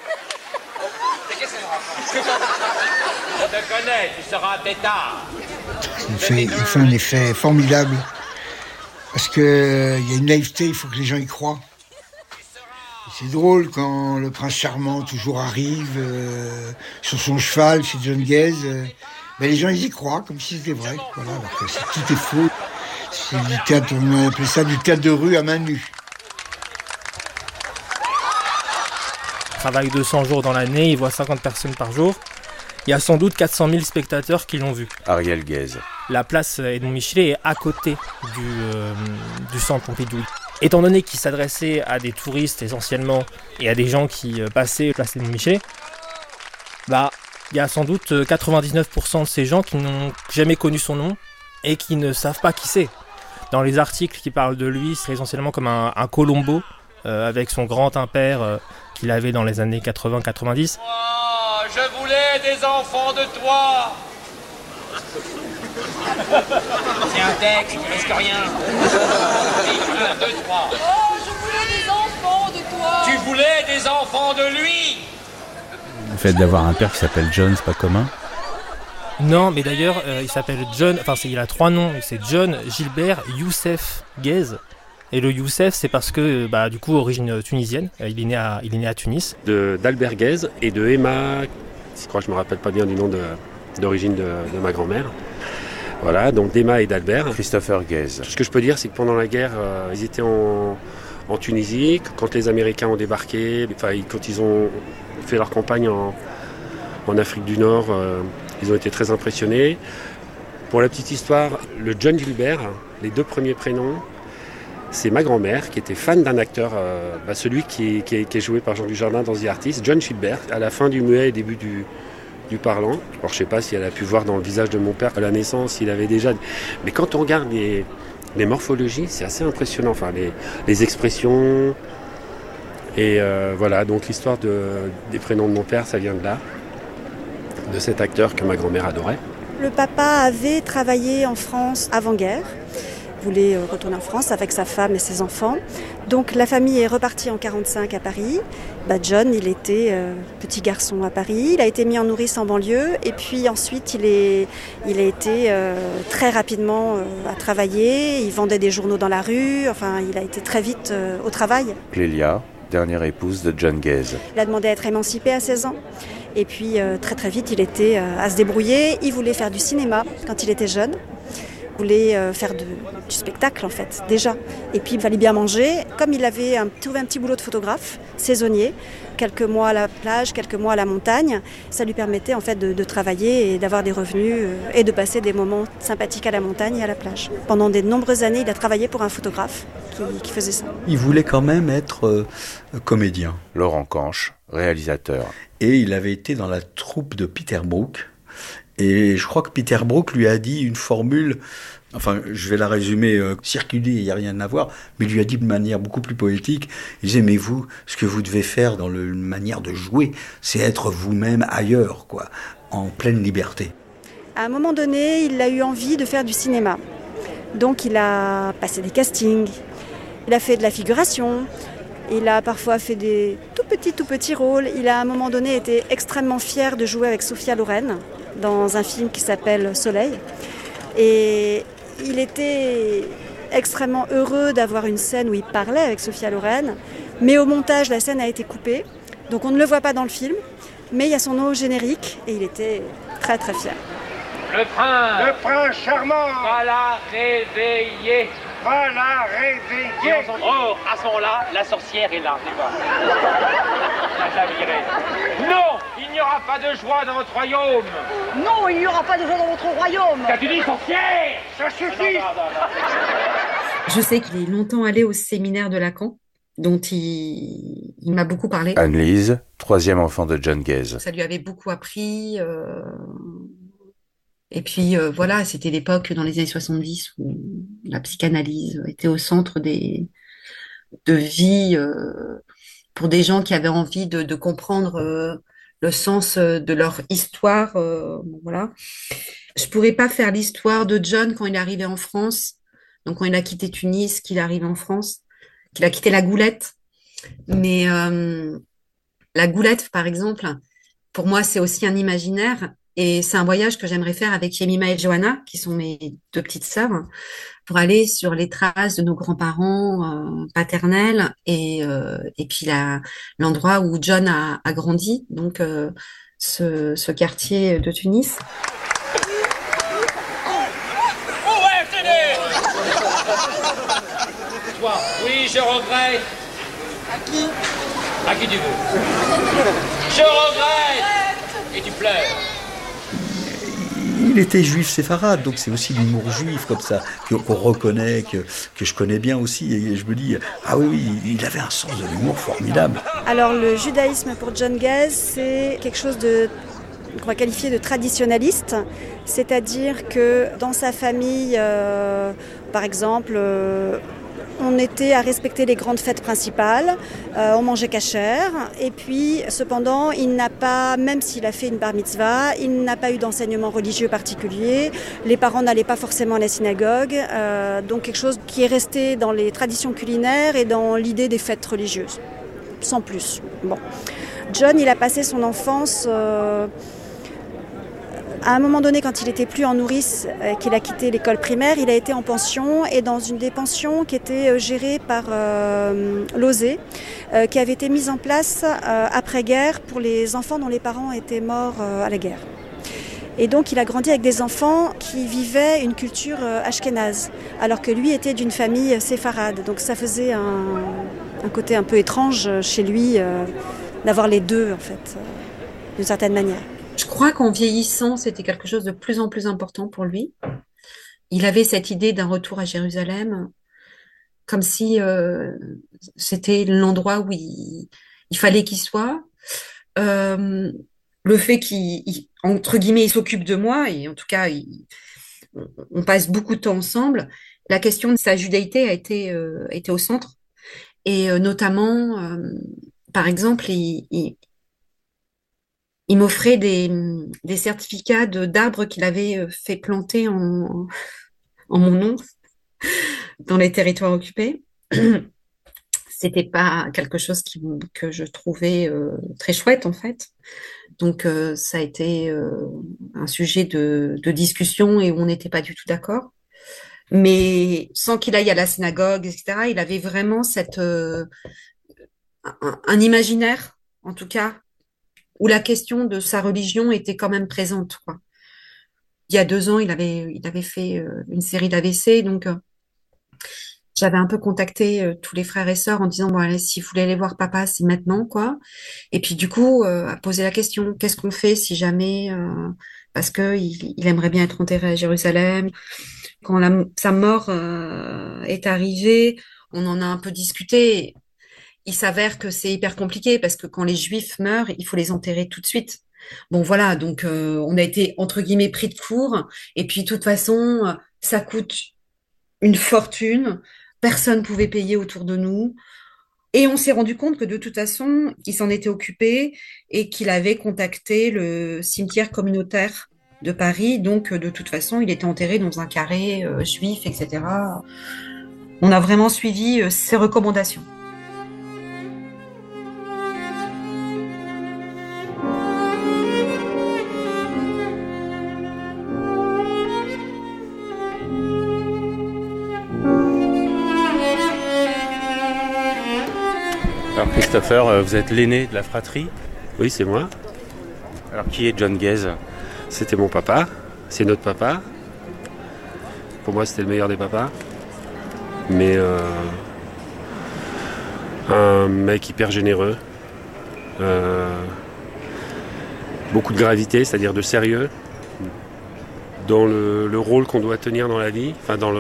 Je te connais, tu seras un tétard. Il fait un effet formidable. Parce qu'il y a une naïveté, il faut que les gens y croient. C'est drôle quand le prince charmant toujours arrive sur son cheval chez John Guez. Les gens ils y croient comme si c'était vrai. Voilà, alors que tout est faux. C'est du théâtre, on appelait ça du théâtre de rue à main nue. Il travaille 200 jours dans l'année, il voit 50 personnes par jour. Il y a sans doute 400 000 spectateurs qui l'ont vu. Ariel Guez. La place Edmond Michelet est à côté du centre Pompidou. Étant donné qu'il s'adressait à des touristes essentiellement et à des gens qui passaient place Edmond Michelet, il y a sans doute 99% de ces gens qui n'ont jamais connu son nom et qui ne savent pas qui c'est. Dans les articles qui parlent de lui, c'est essentiellement comme un Colombo avec son grand impair qu'il avait dans les années 80-90. Je voulais des enfants de toi. C'est un texte, il risque rien. 1, 2, 3. Oh, je voulais des enfants de toi. Tu voulais des enfants de lui. Le fait d'avoir un père qui s'appelle John, c'est pas commun? Non, mais d'ailleurs, il s'appelle John, il a 3 noms. C'est John Gilbert Youssef Guez. Et le Youssef, c'est parce que, du coup, origine tunisienne. Il est né à Tunis. D'Albert Guez et de Emma, je crois que je me rappelle pas bien du nom d'origine de ma grand-mère. Voilà, donc d'Emma et d'Albert. Christopher Guez. Ce que je peux dire, c'est que pendant la guerre, ils étaient en Tunisie. Quand les Américains ont débarqué, quand ils ont fait leur campagne en Afrique du Nord, ils ont été très impressionnés. Pour la petite histoire, le John Gilbert, les 2 premiers prénoms, c'est ma grand-mère qui était fan d'un acteur, celui qui est joué par Jean Dujardin dans The Artist, John Gilbert, à la fin du muet et début du parlant. Alors je ne sais pas si elle a pu voir dans le visage de mon père à la naissance, il avait déjà... Mais quand on regarde les morphologies, c'est assez impressionnant, les expressions. Et voilà, donc l'histoire des prénoms de mon père, ça vient de là, de cet acteur que ma grand-mère adorait. Le papa avait travaillé en France avant-guerre. Voulait retourner en France avec sa femme et ses enfants. Donc la famille est repartie en 1945 à Paris. John, il était petit garçon à Paris. Il a été mis en nourrice en banlieue. Et puis ensuite, il a été très rapidement à travailler. Il vendait des journaux dans la rue. Il a été très vite au travail. Clélia, dernière épouse de John Guez. Il a demandé à être émancipé à 16 ans. Et puis très très vite, il était à se débrouiller. Il voulait faire du cinéma quand il était jeune. voulait faire du spectacle en fait, déjà. Et puis il fallait bien manger. Comme il avait trouvé un petit boulot de photographe, saisonnier, quelques mois à la plage, quelques mois à la montagne, ça lui permettait en fait de travailler et d'avoir des revenus et de passer des moments sympathiques à la montagne et à la plage. Pendant de nombreuses années, il a travaillé pour un photographe qui faisait ça. Il voulait quand même être comédien. Laurent Canche, réalisateur. Et il avait été dans la troupe de Peter Brook. Et je crois que Peter Brook lui a dit une formule, enfin je vais la résumer, circuler, il n'y a rien à voir, mais il lui a dit de manière beaucoup plus poétique, il disait mais vous, ce que vous devez faire dans la manière de jouer, c'est être vous-même ailleurs, quoi, en pleine liberté. À un moment donné, il a eu envie de faire du cinéma. Donc il a passé des castings, il a fait de la figuration, il a parfois fait des tout petits rôles. Il a à un moment donné été extrêmement fier de jouer avec Sophia Loren dans un film qui s'appelle Soleil. Et il était extrêmement heureux d'avoir une scène où il parlait avec Sophia Loren. Mais au montage, la scène a été coupée. Donc on ne le voit pas dans le film. Mais il y a son nom au générique et il était très très fier. Le prince charmant va la réveiller. Va la réveiller. Oh, à ce moment-là, la sorcière est là, n'est-ce pas? Non, il n'y aura pas de joie dans votre royaume. Non, il n'y aura pas de joie dans votre royaume. Qu'as-tu dit, sorcière? Ça suffit. Je sais qu'il est longtemps allé au séminaire de Lacan, dont il m'a beaucoup parlé. Anne-Lise, 3e enfant de John Guez. Ça lui avait beaucoup appris. Et puis voilà, c'était l'époque dans les années 70 où la psychanalyse était au centre de vie pour des gens qui avaient envie de comprendre le sens de leur histoire. Voilà. Je pourrais pas faire l'histoire de John quand il est arrivé en France, donc quand il a quitté Tunis, qu'il est arrivé en France, qu'il a quitté la Goulette. Mais la Goulette, par exemple, pour moi, c'est aussi un imaginaire. Et c'est un voyage que j'aimerais faire avec Yemima et Johanna, qui sont mes 2 petites sœurs, pour aller sur les traces de nos grands-parents paternels et puis l'endroit où John a grandi, donc ce quartier de Tunis. Toi, oui, je regrette. À qui? À qui tu veux? Je regrette. Et tu pleures. Il était juif séfarade, donc c'est aussi l'humour juif comme ça, qu'on reconnaît, que je connais bien aussi. Et je me dis, ah oui, il avait un sens de l'humour formidable. Alors le judaïsme pour John Guez, c'est quelque chose qu'on va qualifier de traditionnaliste, c'est-à-dire que dans sa famille, par exemple, on était à respecter les grandes fêtes principales, on mangeait kasher, et puis cependant, il n'a pas, même s'il a fait une bar mitzvah, il n'a pas eu d'enseignement religieux particulier, les parents n'allaient pas forcément à la synagogue, donc quelque chose qui est resté dans les traditions culinaires et dans l'idée des fêtes religieuses, sans plus. Bon. John, il a passé son enfance... À un moment donné, quand il était plus en nourrice, qu'il a quitté l'école primaire, il a été en pension et dans une des pensions qui était gérée par l'OSE, qui avait été mise en place après-guerre pour les enfants dont les parents étaient morts à la guerre. Et donc il a grandi avec des enfants qui vivaient une culture ashkénaze, alors que lui était d'une famille séfarade. Donc ça faisait un côté un peu étrange chez lui d'avoir les deux, en fait, d'une certaine manière. Je crois qu'en vieillissant, c'était quelque chose de plus en plus important pour lui. Il avait cette idée d'un retour à Jérusalem, comme si c'était l'endroit où il fallait qu'il soit. Le fait qu'il, entre guillemets, il s'occupe de moi, et en tout cas, on passe beaucoup de temps ensemble. La question de sa judaïté a été au centre. Et notamment, par exemple, il m'offrait des certificats d'arbres qu'il avait fait planter en mon nom dans les territoires occupés. C'était pas quelque chose que je trouvais très chouette, en fait. Donc, ça a été un sujet de discussion et où on n'était pas du tout d'accord. Mais sans qu'il aille à la synagogue, etc., il avait vraiment un imaginaire, en tout cas, où la question de sa religion était quand même présente, quoi. il y a 2 ans, il avait fait une série d'AVC, donc j'avais un peu contacté tous les frères et sœurs en disant, bon, allez, s'il voulait aller voir papa, c'est maintenant, quoi. Et puis du coup, à poser la question, qu'est-ce qu'on fait si jamais, parce que il aimerait bien être enterré à Jérusalem. Quand sa mort est arrivée, on en a un peu discuté. Il s'avère que c'est hyper compliqué parce que quand les Juifs meurent, il faut les enterrer tout de suite. Bon, voilà, donc on a été entre guillemets pris de court. Et puis de toute façon, ça coûte une fortune. Personne pouvait payer autour de nous. Et on s'est rendu compte que de toute façon, il s'en était occupé et qu'il avait contacté le cimetière communautaire de Paris. Donc, de toute façon, il était enterré dans un carré juif, etc. On a vraiment suivi ses recommandations. Alors Christopher, vous êtes l'aîné de la fratrie? Oui, c'est moi. Alors qui est John Guez? C'était mon papa, c'est notre papa. Pour moi, c'était le meilleur des papas. Mais un mec hyper généreux. Beaucoup de gravité, c'est-à-dire de sérieux. Dans le rôle qu'on doit tenir dans la vie, enfin dans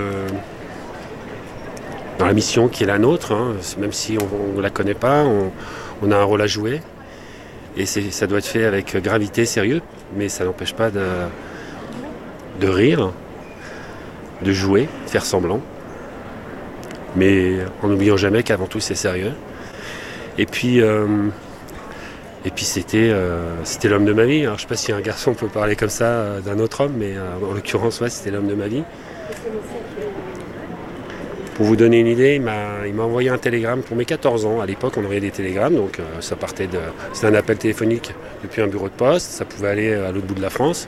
la mission qui est la nôtre, hein. Même si on ne la connaît pas, on a un rôle à jouer. Et ça doit être fait avec gravité, sérieux, mais ça n'empêche pas de rire, de jouer, de faire semblant. Mais en n'oubliant jamais qu'avant tout c'est sérieux. Et puis c'était l'homme de ma vie. Alors, je ne sais pas si un garçon peut parler comme ça d'un autre homme, mais en l'occurrence, ouais, c'était l'homme de ma vie. Pour vous donner une idée, il m'a envoyé un télégramme pour mes 14 ans. À l'époque, on envoyait des télégrammes, donc ça partait c'était un appel téléphonique depuis un bureau de poste, ça pouvait aller à l'autre bout de la France.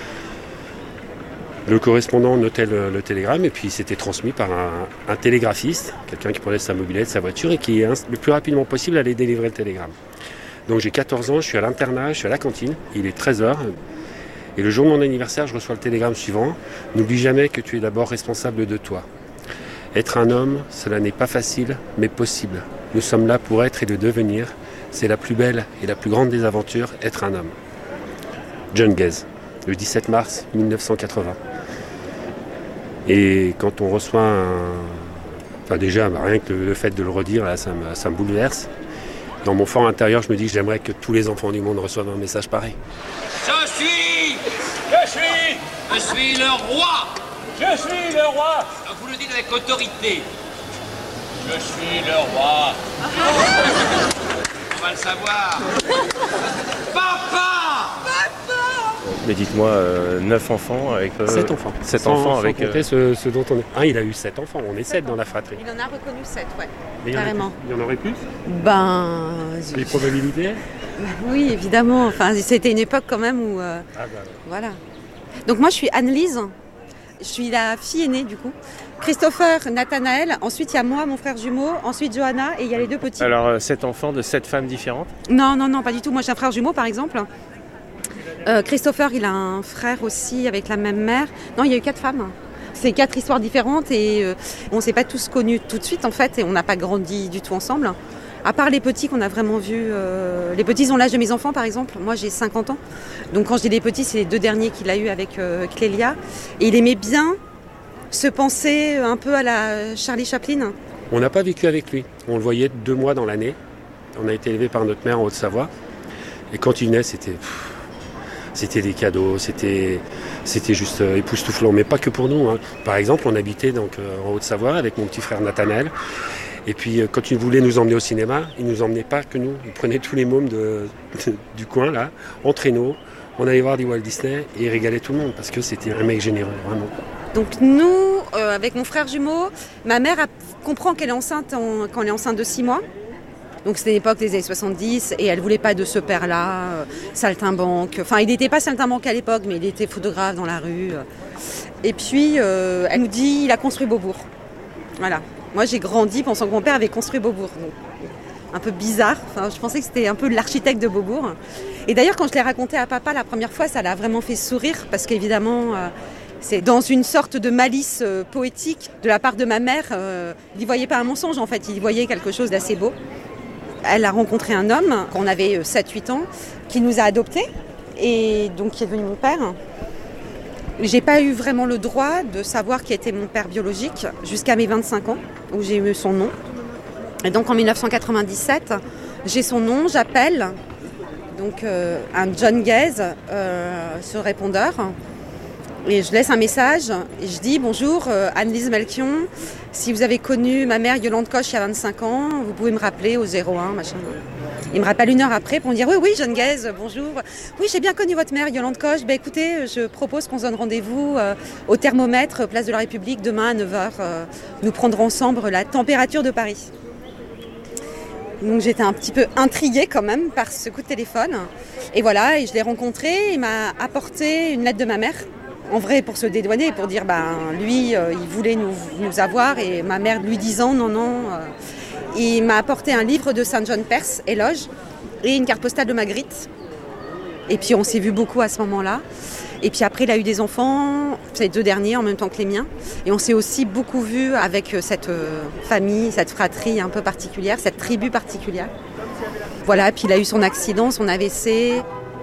Le correspondant notait le télégramme et puis c'était transmis par un télégraphiste, quelqu'un qui prenait sa mobilette, sa voiture et qui, le plus rapidement possible, allait délivrer le télégramme. Donc j'ai 14 ans, je suis à l'internat, je suis à la cantine, il est 13h. Et le jour de mon anniversaire, je reçois le télégramme suivant. N'oublie jamais que tu es d'abord responsable de toi. Être un homme, cela n'est pas facile, mais possible. Nous sommes là pour être et le devenir. C'est la plus belle et la plus grande des aventures, être un homme. John Guez, le 17 mars 1980. Et quand on reçoit Enfin déjà, rien que le fait de le redire, là, ça me bouleverse. Dans mon fort intérieur, je me dis que j'aimerais que tous les enfants du monde reçoivent un message pareil. Je suis le roi. Je suis le roi. Vous le dites avec autorité. Je suis le roi. On va le savoir. Papa. Mais dites-moi, 9 enfants avec... 7 enfants. 7 enfants avec... Sans compter ce dont on est... Ah, il a eu 7 enfants, on est 7 dans la fratrie. Il en a reconnu 7, ouais. Mais carrément. Il y en aurait plus? Les probabilités? Oui, évidemment. Enfin, c'était une époque quand même où... Voilà. Donc moi, je suis Anne-Lise. Je suis la fille aînée, du coup. Christopher, Nathanaël. Ensuite, il y a moi, mon frère jumeau. Ensuite, Johanna. Et il y a les 2 petits. Alors, 7 enfants de 7 femmes différentes? Non, pas du tout. Moi, j'ai un frère jumeau, par exemple. Christopher, il a un frère aussi avec la même mère. Non, il y a eu 4 femmes. C'est 4 histoires différentes et on ne s'est pas tous connus tout de suite, en fait. Et on n'a pas grandi du tout ensemble. À part les petits qu'on a vraiment vus. Les petits ont l'âge de mes enfants, par exemple. Moi, j'ai 50 ans. Donc, quand je dis les petits, c'est les 2 derniers qu'il a eus avec Clélia. Et il aimait bien se penser un peu à la Charlie Chaplin. On n'a pas vécu avec lui. On le voyait 2 mois dans l'année. On a été élevé par notre mère en Haute-Savoie. Et quand il naît, c'était des cadeaux, c'était juste époustouflant. Mais pas que pour nous, hein. Par exemple, on habitait donc en Haute-Savoie avec mon petit frère Nathanaël. Et puis quand il voulait nous emmener au cinéma, il ne nous emmenait pas que nous. Il prenait tous les mômes du coin, là, en traîneau. On allait voir du Walt Disney et il régalait tout le monde parce que c'était un mec généreux, vraiment. Donc nous, avec mon frère jumeau, ma mère comprend qu'elle est enceinte quand elle est enceinte de 6 mois. Donc c'était l'époque des années 70 et elle voulait pas de ce père-là, saltimbanque. Enfin, il n'était pas saltimbanque à l'époque, mais il était photographe dans la rue. Et puis, elle nous dit, il a construit Beaubourg. Voilà. Moi, j'ai grandi pensant que mon père avait construit Beaubourg. Donc, un peu bizarre. Enfin, je pensais que c'était un peu l'architecte de Beaubourg. Et d'ailleurs, quand je l'ai raconté à papa la première fois, ça l'a vraiment fait sourire parce qu'évidemment, c'est dans une sorte de malice poétique de la part de ma mère. Il n'y voyait pas un mensonge, en fait. Il y voyait quelque chose d'assez beau. Elle a rencontré un homme, quand on avait 7-8 ans, qui nous a adoptés et donc qui est devenu mon père. J'ai pas eu vraiment le droit de savoir qui était mon père biologique jusqu'à mes 25 ans, où j'ai eu son nom. Et donc en 1997, j'ai son nom, j'appelle donc un John Gaze sur le répondeur. Et je laisse un message et je dis « Bonjour, Anne-Lise Melchion, si vous avez connu ma mère Yolande Coche il y a 25 ans, vous pouvez me rappeler au 01, machin. » Il me rappelle 1 heure après pour me dire « Oui, John Gaze, bonjour. Oui, j'ai bien connu votre mère Yolande Coche. Écoutez, je propose qu'on se donne rendez-vous au thermomètre, place de la République, demain à 9h. Nous prendrons ensemble la température de Paris. » Donc j'étais un petit peu intriguée quand même par ce coup de téléphone. Et voilà, et je l'ai rencontré, il m'a apporté une lettre de ma mère. En vrai, pour se dédouaner, pour dire, lui, il voulait nous avoir, et ma mère lui disant non. Il m'a apporté un livre de Saint John Perse, Éloge, et une carte postale de Magritte. Et puis on s'est vu beaucoup à ce moment-là. Et puis après, il a eu des enfants, ces 2 derniers en même temps que les miens. Et on s'est aussi beaucoup vu avec cette famille, cette fratrie un peu particulière, cette tribu particulière. Voilà, puis il a eu son accident, son AVC.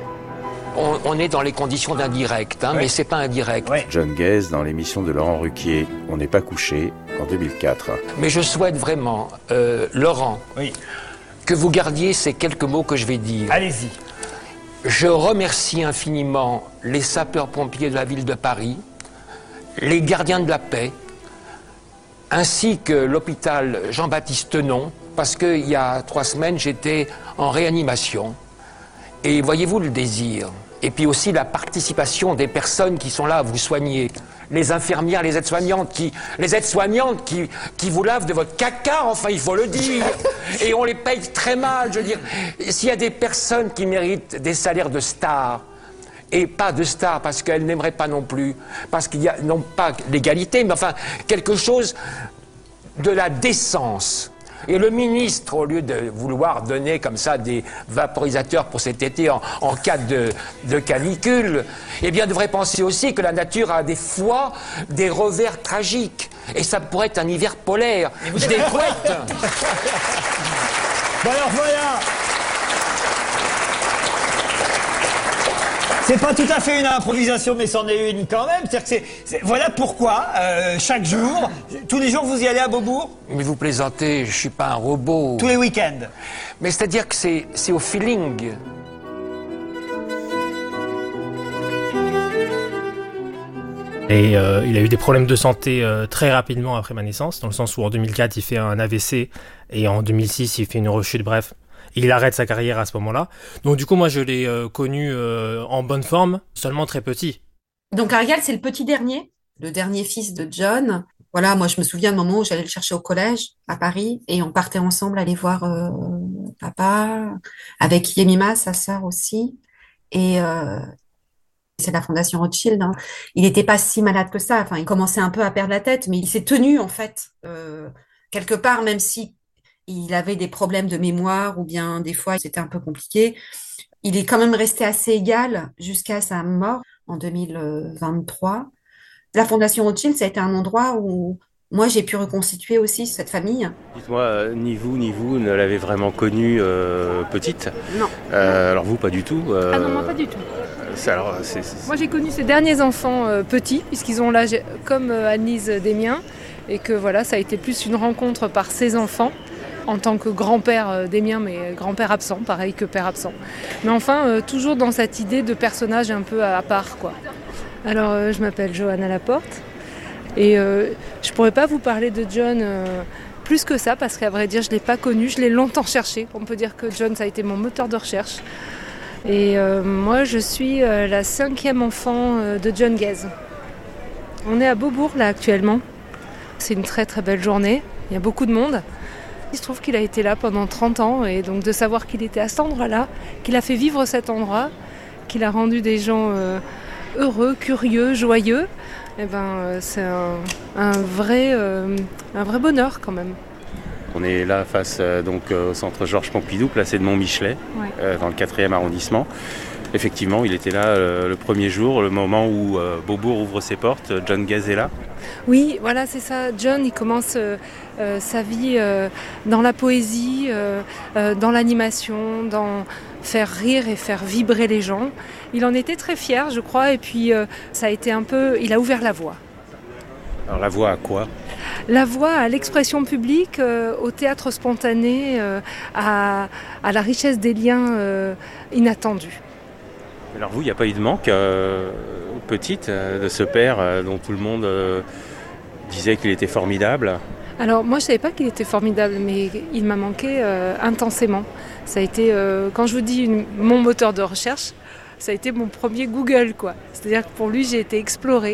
On est dans les conditions d'un direct, mais c'est pas un direct. John Gaze dans l'émission de Laurent Ruquier, On n'est pas couché, en 2004. Mais je souhaite vraiment, Laurent, que vous gardiez ces quelques mots que je vais dire. Allez-y. Je remercie infiniment les sapeurs-pompiers de la ville de Paris, les gardiens de la paix, ainsi que l'hôpital Jean-Baptiste Tenon, parce qu'il y a 3 semaines, j'étais en réanimation. Et voyez-vous le désir, et puis aussi la participation des personnes qui sont là à vous soigner, les infirmières, les aides-soignantes qui vous lavent de votre caca, enfin il faut le dire, et on les paye très mal, je veux dire. S'il y a des personnes qui méritent des salaires de stars, et pas de stars parce qu'elles n'aimeraient pas non plus, parce qu'il y a non pas l'égalité, mais enfin quelque chose de la décence. Et le ministre, au lieu de vouloir donner comme ça des vaporisateurs pour cet été en cas de canicule, eh bien devrait penser aussi que la nature a des fois des revers tragiques. Et ça pourrait être un hiver polaire. Des couettes. Bon alors voilà. C'est pas tout à fait une improvisation, mais c'en est une quand même. C'est-à-dire que voilà pourquoi, chaque jour, tous les jours, vous y allez à Beaubourg. Mais vous plaisantez, je suis pas un robot. Tous les week-ends. Mais c'est-à-dire que c'est au feeling. Et il a eu des problèmes de santé très rapidement après ma naissance, dans le sens où en 2004, il fait un AVC, et en 2006, il fait une rechute, bref. Il arrête sa carrière à ce moment-là. Donc du coup, moi, je l'ai connu en bonne forme, seulement très petit. Donc Ariel, c'est le petit dernier, le dernier fils de John. Voilà, moi, je me souviens d'un moment où j'allais le chercher au collège à Paris et on partait ensemble aller voir papa, avec Yemima, sa sœur aussi. Et c'est la Fondation Rothschild. Hein. Il n'était pas si malade que ça. Enfin, il commençait un peu à perdre la tête, mais il s'est tenu, en fait, quelque part, même si il avait des problèmes de mémoire ou bien des fois c'était un peu compliqué. Il est quand même resté assez égal jusqu'à sa mort en 2023. La Fondation Rothschild, ça a été un endroit où moi j'ai pu reconstituer aussi cette famille. Dites-moi, ni vous ne l'avez vraiment connue petite. Non. Alors vous, pas du tout. Ah non, moi pas du tout. Moi j'ai connu ces derniers enfants petits, puisqu'ils ont l'âge comme Anne-Lise des miens, et que voilà, ça a été plus une rencontre par ces enfants. En tant que grand-père des miens, mais grand-père absent, pareil que père absent. Mais enfin, toujours dans cette idée de personnage un peu à part, quoi. Alors, je m'appelle Johanna Laporte, et je pourrais pas vous parler de John plus que ça, parce qu'à vrai dire, je l'ai pas connu, je l'ai longtemps cherché. On peut dire que John, ça a été mon moteur de recherche. Et moi, je suis la 5e enfant de John Gaze. On est à Beaubourg, là, actuellement. C'est une très très belle journée, il y a beaucoup de monde. Il se trouve qu'il a été là pendant 30 ans et donc de savoir qu'il était à cet endroit-là, qu'il a fait vivre cet endroit, qu'il a rendu des gens heureux, curieux, joyeux, c'est un vrai bonheur quand même. On est là face au centre Georges Pompidou, placé de Montmichelet, dans le 4e arrondissement. Effectivement, il était là le premier jour, le moment où Beaubourg ouvre ses portes. John Guez est là. Oui, voilà, c'est ça. John, il commence sa vie dans la poésie, dans l'animation, dans faire rire et faire vibrer les gens. Il en était très fier, je crois, et puis ça a été il a ouvert la voie. Alors la voie à quoi ? La voie à l'expression publique, au théâtre spontané, à la richesse des liens inattendus. Alors vous, il n'y a pas eu de manque, petite, de ce père dont tout le monde disait qu'il était formidable ? Alors moi je ne savais pas qu'il était formidable, mais il m'a manqué intensément. Ça a été, quand je vous dis mon moteur de recherche, ça a été mon premier Google, quoi. C'est-à-dire que pour lui, j'ai été explorer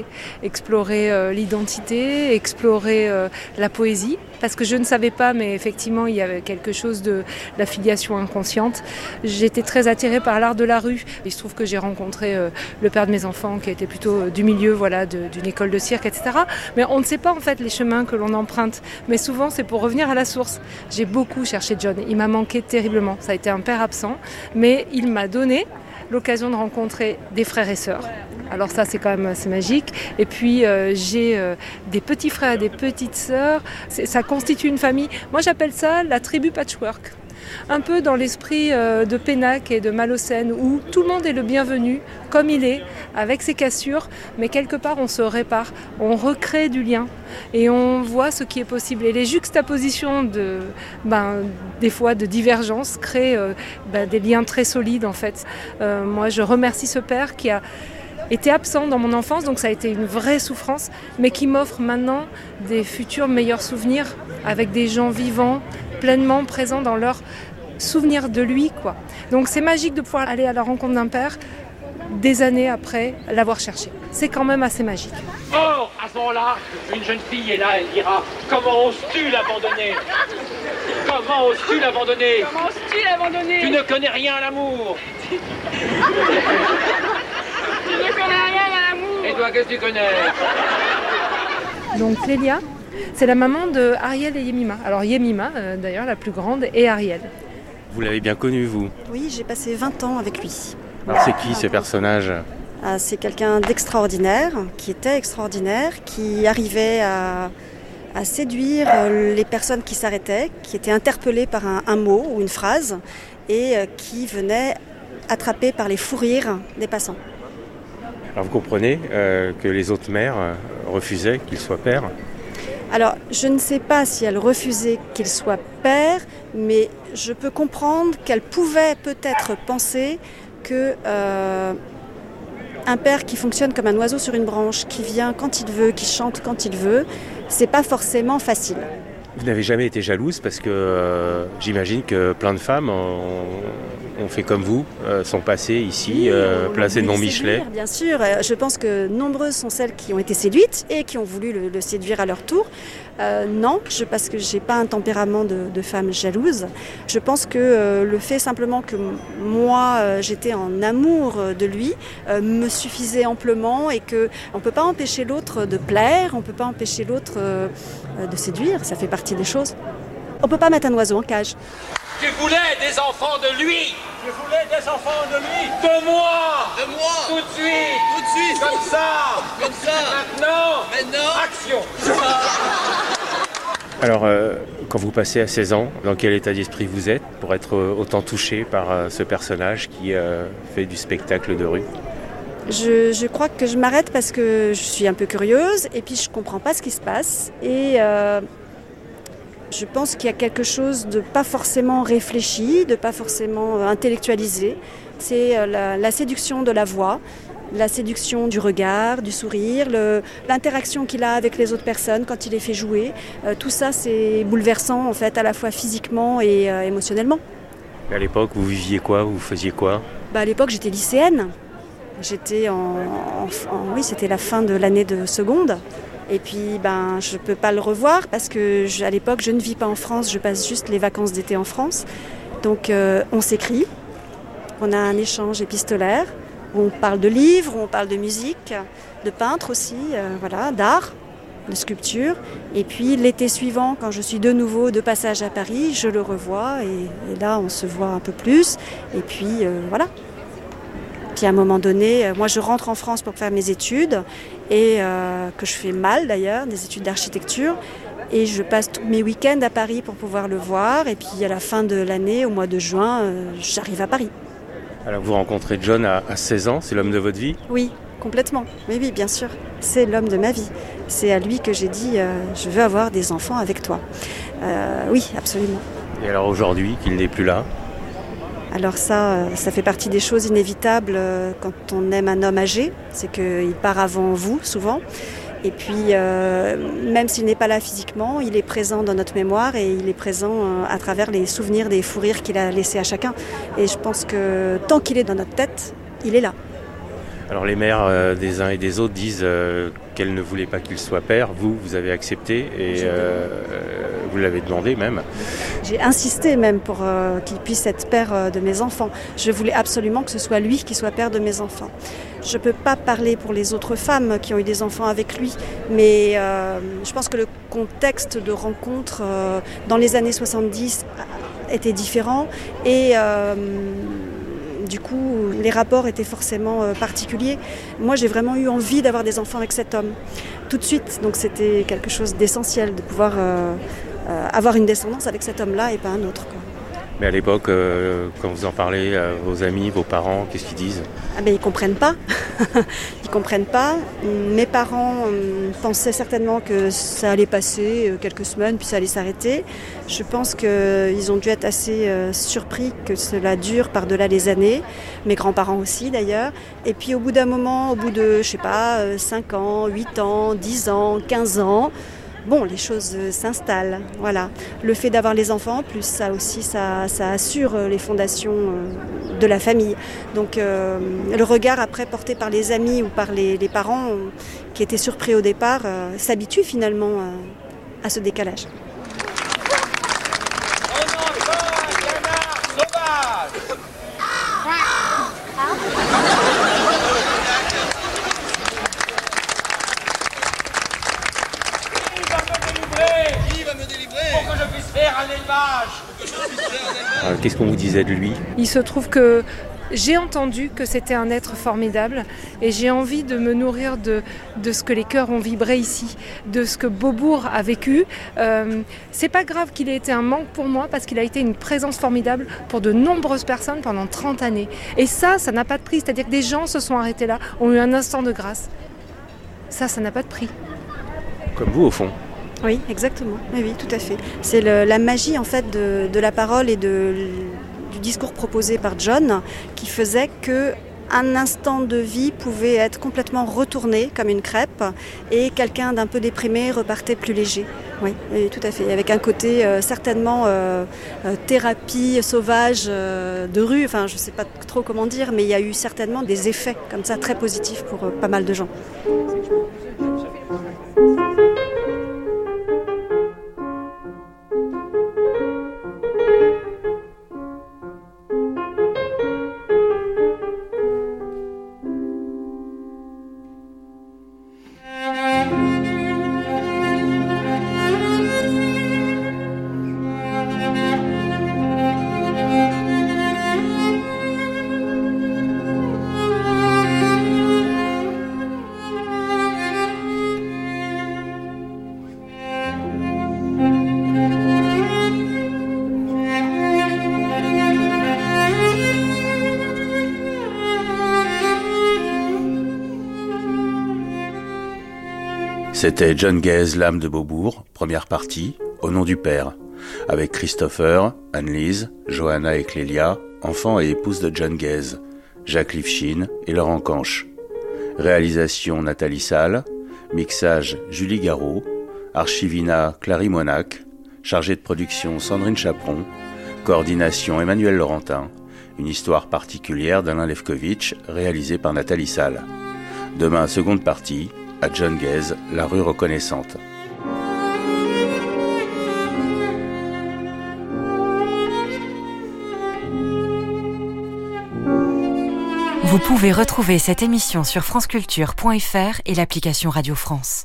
l'identité, explorer la poésie, parce que je ne savais pas, mais effectivement, il y avait quelque chose de la filiation inconsciente. J'étais très attirée par l'art de la rue. Il se trouve que j'ai rencontré le père de mes enfants, qui était plutôt du milieu, d'une école de cirque, etc. Mais on ne sait pas, en fait, les chemins que l'on emprunte. Mais souvent, c'est pour revenir à la source. J'ai beaucoup cherché John. Il m'a manqué terriblement. Ça a été un père absent, mais il m'a donné l'occasion de rencontrer des frères et sœurs. Alors ça, c'est quand même assez magique. Et puis, j'ai des petits frères et des petites sœurs. Ça constitue une famille. Moi, j'appelle ça la tribu patchwork. Un peu dans l'esprit de Pénac et de Malocène, où tout le monde est le bienvenu, comme il est, avec ses cassures, mais quelque part, on se répare, on recrée du lien et on voit ce qui est possible. Et les juxtapositions des fois de divergences créent des liens très solides, en fait. Moi, je remercie ce père qui a été absent dans mon enfance, donc ça a été une vraie souffrance, mais qui m'offre maintenant des futurs meilleurs souvenirs avec des gens vivants, pleinement présents dans leurs souvenirs de lui, quoi. Donc c'est magique de pouvoir aller à la rencontre d'un père des années après l'avoir cherché. C'est quand même assez magique. Or, à ce moment-là, une jeune fille est là, elle dira « Comment oses-tu l'abandonner ? Comment oses-tu l'abandonner ? Comment oses-tu l'abandonner ? Tu ne connais rien à l'amour !» Tu ne connais rien à l'amour. Et toi, qu'est-ce que tu connais ? Donc Clélia, c'est la maman de Ariel et Yemima. Alors Yemima, d'ailleurs, la plus grande, et Ariel. Vous l'avez bien connu, vous ? Oui, j'ai passé 20 ans avec lui. Alors c'est qui ce personnage ? C'est quelqu'un d'extraordinaire, qui était extraordinaire, qui arrivait à séduire les personnes qui s'arrêtaient, qui étaient interpellées par un mot ou une phrase, et qui venaient attrapées par les fous rires des passants. Alors vous comprenez que les autres mères refusaient qu'il soit père ? Alors, je ne sais pas si elle refusait qu'il soit père, mais je peux comprendre qu'elle pouvait peut-être penser que un père qui fonctionne comme un oiseau sur une branche, qui vient quand il veut, qui chante quand il veut, c'est pas forcément facile. Vous n'avez jamais été jalouse parce que j'imagine que plein de femmes ont fait comme vous, sont passées ici, placées de Montmichelet. Bien sûr, je pense que nombreuses sont celles qui ont été séduites et qui ont voulu le séduire à leur tour. Non, parce que j'ai pas un tempérament de femme jalouse. Je pense que le fait simplement que moi j'étais en amour de lui me suffisait amplement et que on peut pas empêcher l'autre de plaire, on peut pas empêcher l'autre de séduire. Ça fait partie des choses. On peut pas mettre un oiseau en cage. Tu voulais des enfants de lui. Je voulais des enfants de lui. De moi. De moi. Tout de suite. Tout de suite. Comme ça. Comme ça. Maintenant. Action. Alors, quand vous passez à 16 ans, dans quel état d'esprit vous êtes pour être autant touché par ce personnage qui fait du spectacle de rue ? Je crois que je m'arrête parce que je suis un peu curieuse et puis je comprends pas ce qui se passe et je pense qu'il y a quelque chose de pas forcément réfléchi, de pas forcément intellectualisé. C'est la séduction de la voix, la séduction du regard, du sourire, l'interaction qu'il a avec les autres personnes quand il les fait jouer. Tout ça, c'est bouleversant en fait, à la fois physiquement et émotionnellement. À l'époque, vous viviez quoi ? Vous faisiez quoi ? À l'époque, j'étais lycéenne. J'étais oui, c'était la fin de l'année de seconde. Et puis, je peux pas le revoir parce que à l'époque, je ne vis pas en France. Je passe juste les vacances d'été en France. Donc, on s'écrit. On a un échange épistolaire. où on parle de livres, où on parle de musique, de peintre aussi, d'art, de sculpture. Et puis l'été suivant, quand je suis de nouveau de passage à Paris, je le revois et là on se voit un peu plus. Et puis voilà. Puis à un moment donné, moi je rentre en France pour faire mes études et que je fais mal d'ailleurs, des études d'architecture. Et je passe tous mes week-ends à Paris pour pouvoir le voir. Et puis à la fin de l'année, au mois de juin, j'arrive à Paris. Alors vous rencontrez John à 16 ans, c'est l'homme de votre vie ? Oui, complètement. Oui, bien sûr. C'est l'homme de ma vie. C'est à lui que j'ai dit je veux avoir des enfants avec toi. Oui, absolument. Et alors aujourd'hui, qu'il n'est plus là ? Alors ça fait partie des choses inévitables quand on aime un homme âgé. C'est qu'il part avant vous, souvent. Et puis, même s'il n'est pas là physiquement, il est présent dans notre mémoire et il est présent à travers les souvenirs des fous rires qu'il a laissés à chacun. Et je pense que tant qu'il est dans notre tête, il est là. Alors les mères des uns et des autres disent qu'elles ne voulaient pas qu'il soit père. Vous avez accepté et vous l'avez demandé même. J'ai insisté même pour qu'il puisse être père de mes enfants. Je voulais absolument que ce soit lui qui soit père de mes enfants. Je ne peux pas parler pour les autres femmes qui ont eu des enfants avec lui, mais je pense que le contexte de rencontre dans les années 70 était différent et du coup, les rapports étaient forcément particuliers. Moi, j'ai vraiment eu envie d'avoir des enfants avec cet homme, tout de suite. Donc c'était quelque chose d'essentiel, de pouvoir avoir une descendance avec cet homme-là et pas un autre, quoi. Mais à l'époque, quand vous en parlez à vos amis, vos parents, qu'est-ce qu'ils disent ? Ils comprennent pas. Ils comprennent pas. Mes parents pensaient certainement que ça allait passer quelques semaines, puis ça allait s'arrêter. Je pense qu'ils ont dû être assez surpris que cela dure par-delà les années. Mes grands-parents aussi, d'ailleurs. Et puis au bout d'un moment, au bout de, 5 ans, 8 ans, 10 ans, 15 ans, les choses s'installent. Voilà. Le fait d'avoir les enfants, plus ça aussi, ça assure les fondations de la famille. Donc le regard après porté par les amis ou par les parents qui étaient surpris au départ s'habitue finalement à ce décalage. Qu'est-ce qu'on vous disait de lui ? Il se trouve que j'ai entendu que c'était un être formidable et j'ai envie de me nourrir de ce que les cœurs ont vibré ici, de ce que Beaubourg a vécu. C'est pas grave qu'il ait été un manque pour moi parce qu'il a été une présence formidable pour de nombreuses personnes pendant 30 années. Et ça n'a pas de prix, c'est-à-dire que des gens se sont arrêtés là, ont eu un instant de grâce. Ça n'a pas de prix. Comme vous au fond. Oui, exactement. Oui, tout à fait. C'est la magie en fait de la parole et du discours proposé par John qui faisait que un instant de vie pouvait être complètement retourné comme une crêpe et quelqu'un d'un peu déprimé repartait plus léger. Oui, tout à fait. Avec un côté certainement thérapie sauvage de rue. Enfin, je ne sais pas trop comment dire, mais il y a eu certainement des effets comme ça très positifs pour pas mal de gens. C'était John Guez, l'âme de Beaubourg, première partie, Au nom du père, avec Christopher, Anne-Lise, Johanna et Clélia, enfants et épouses de John Guez, Jacques Lifshine et Laurent Canche. Réalisation Nathalie Salle, mixage Julie Garot, archivina Clary Monac, chargée de production Sandrine Chaperon, coordination Emmanuel Laurentin, une histoire particulière d'Alain Lefkovitch réalisée par Nathalie Salle. Demain, seconde partie, à John Guez, la rue reconnaissante. Vous pouvez retrouver cette émission sur franceculture.fr et l'application Radio France.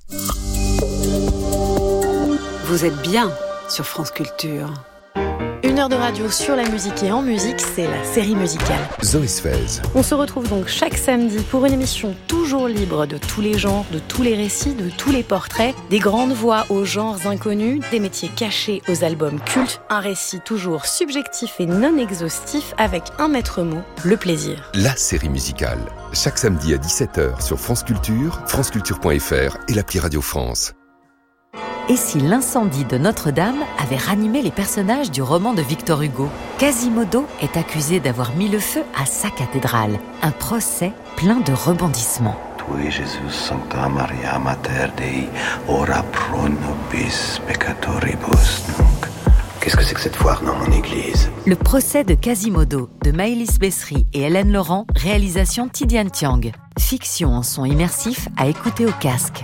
Vous êtes bien sur France Culture. 1 heure de radio sur la musique et en musique, c'est la série musicale. Zoé Sfez. On se retrouve donc chaque samedi pour une émission toujours libre de tous les genres, de tous les récits, de tous les portraits, des grandes voix aux genres inconnus, des métiers cachés aux albums cultes, un récit toujours subjectif et non exhaustif avec un maître mot, le plaisir. La série musicale. Chaque samedi à 17h sur France Culture, franceculture.fr et l'appli Radio France. Et si l'incendie de Notre-Dame avait ranimé les personnages du roman de Victor Hugo? Quasimodo est accusé d'avoir mis le feu à sa cathédrale. Un procès plein de rebondissements. Tu es Jésus, Sancta Maria, Mater Dei, ora pro nobis peccatoribus nunc. Qu'est-ce que c'est que cette foire dans mon église? Le procès de Quasimodo, de Maëlys Bessery et Hélène Laurent, réalisation Tidiane Thiang. Fiction en son immersif à écouter au casque.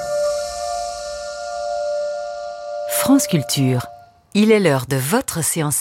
France Culture. Il est l'heure de votre séance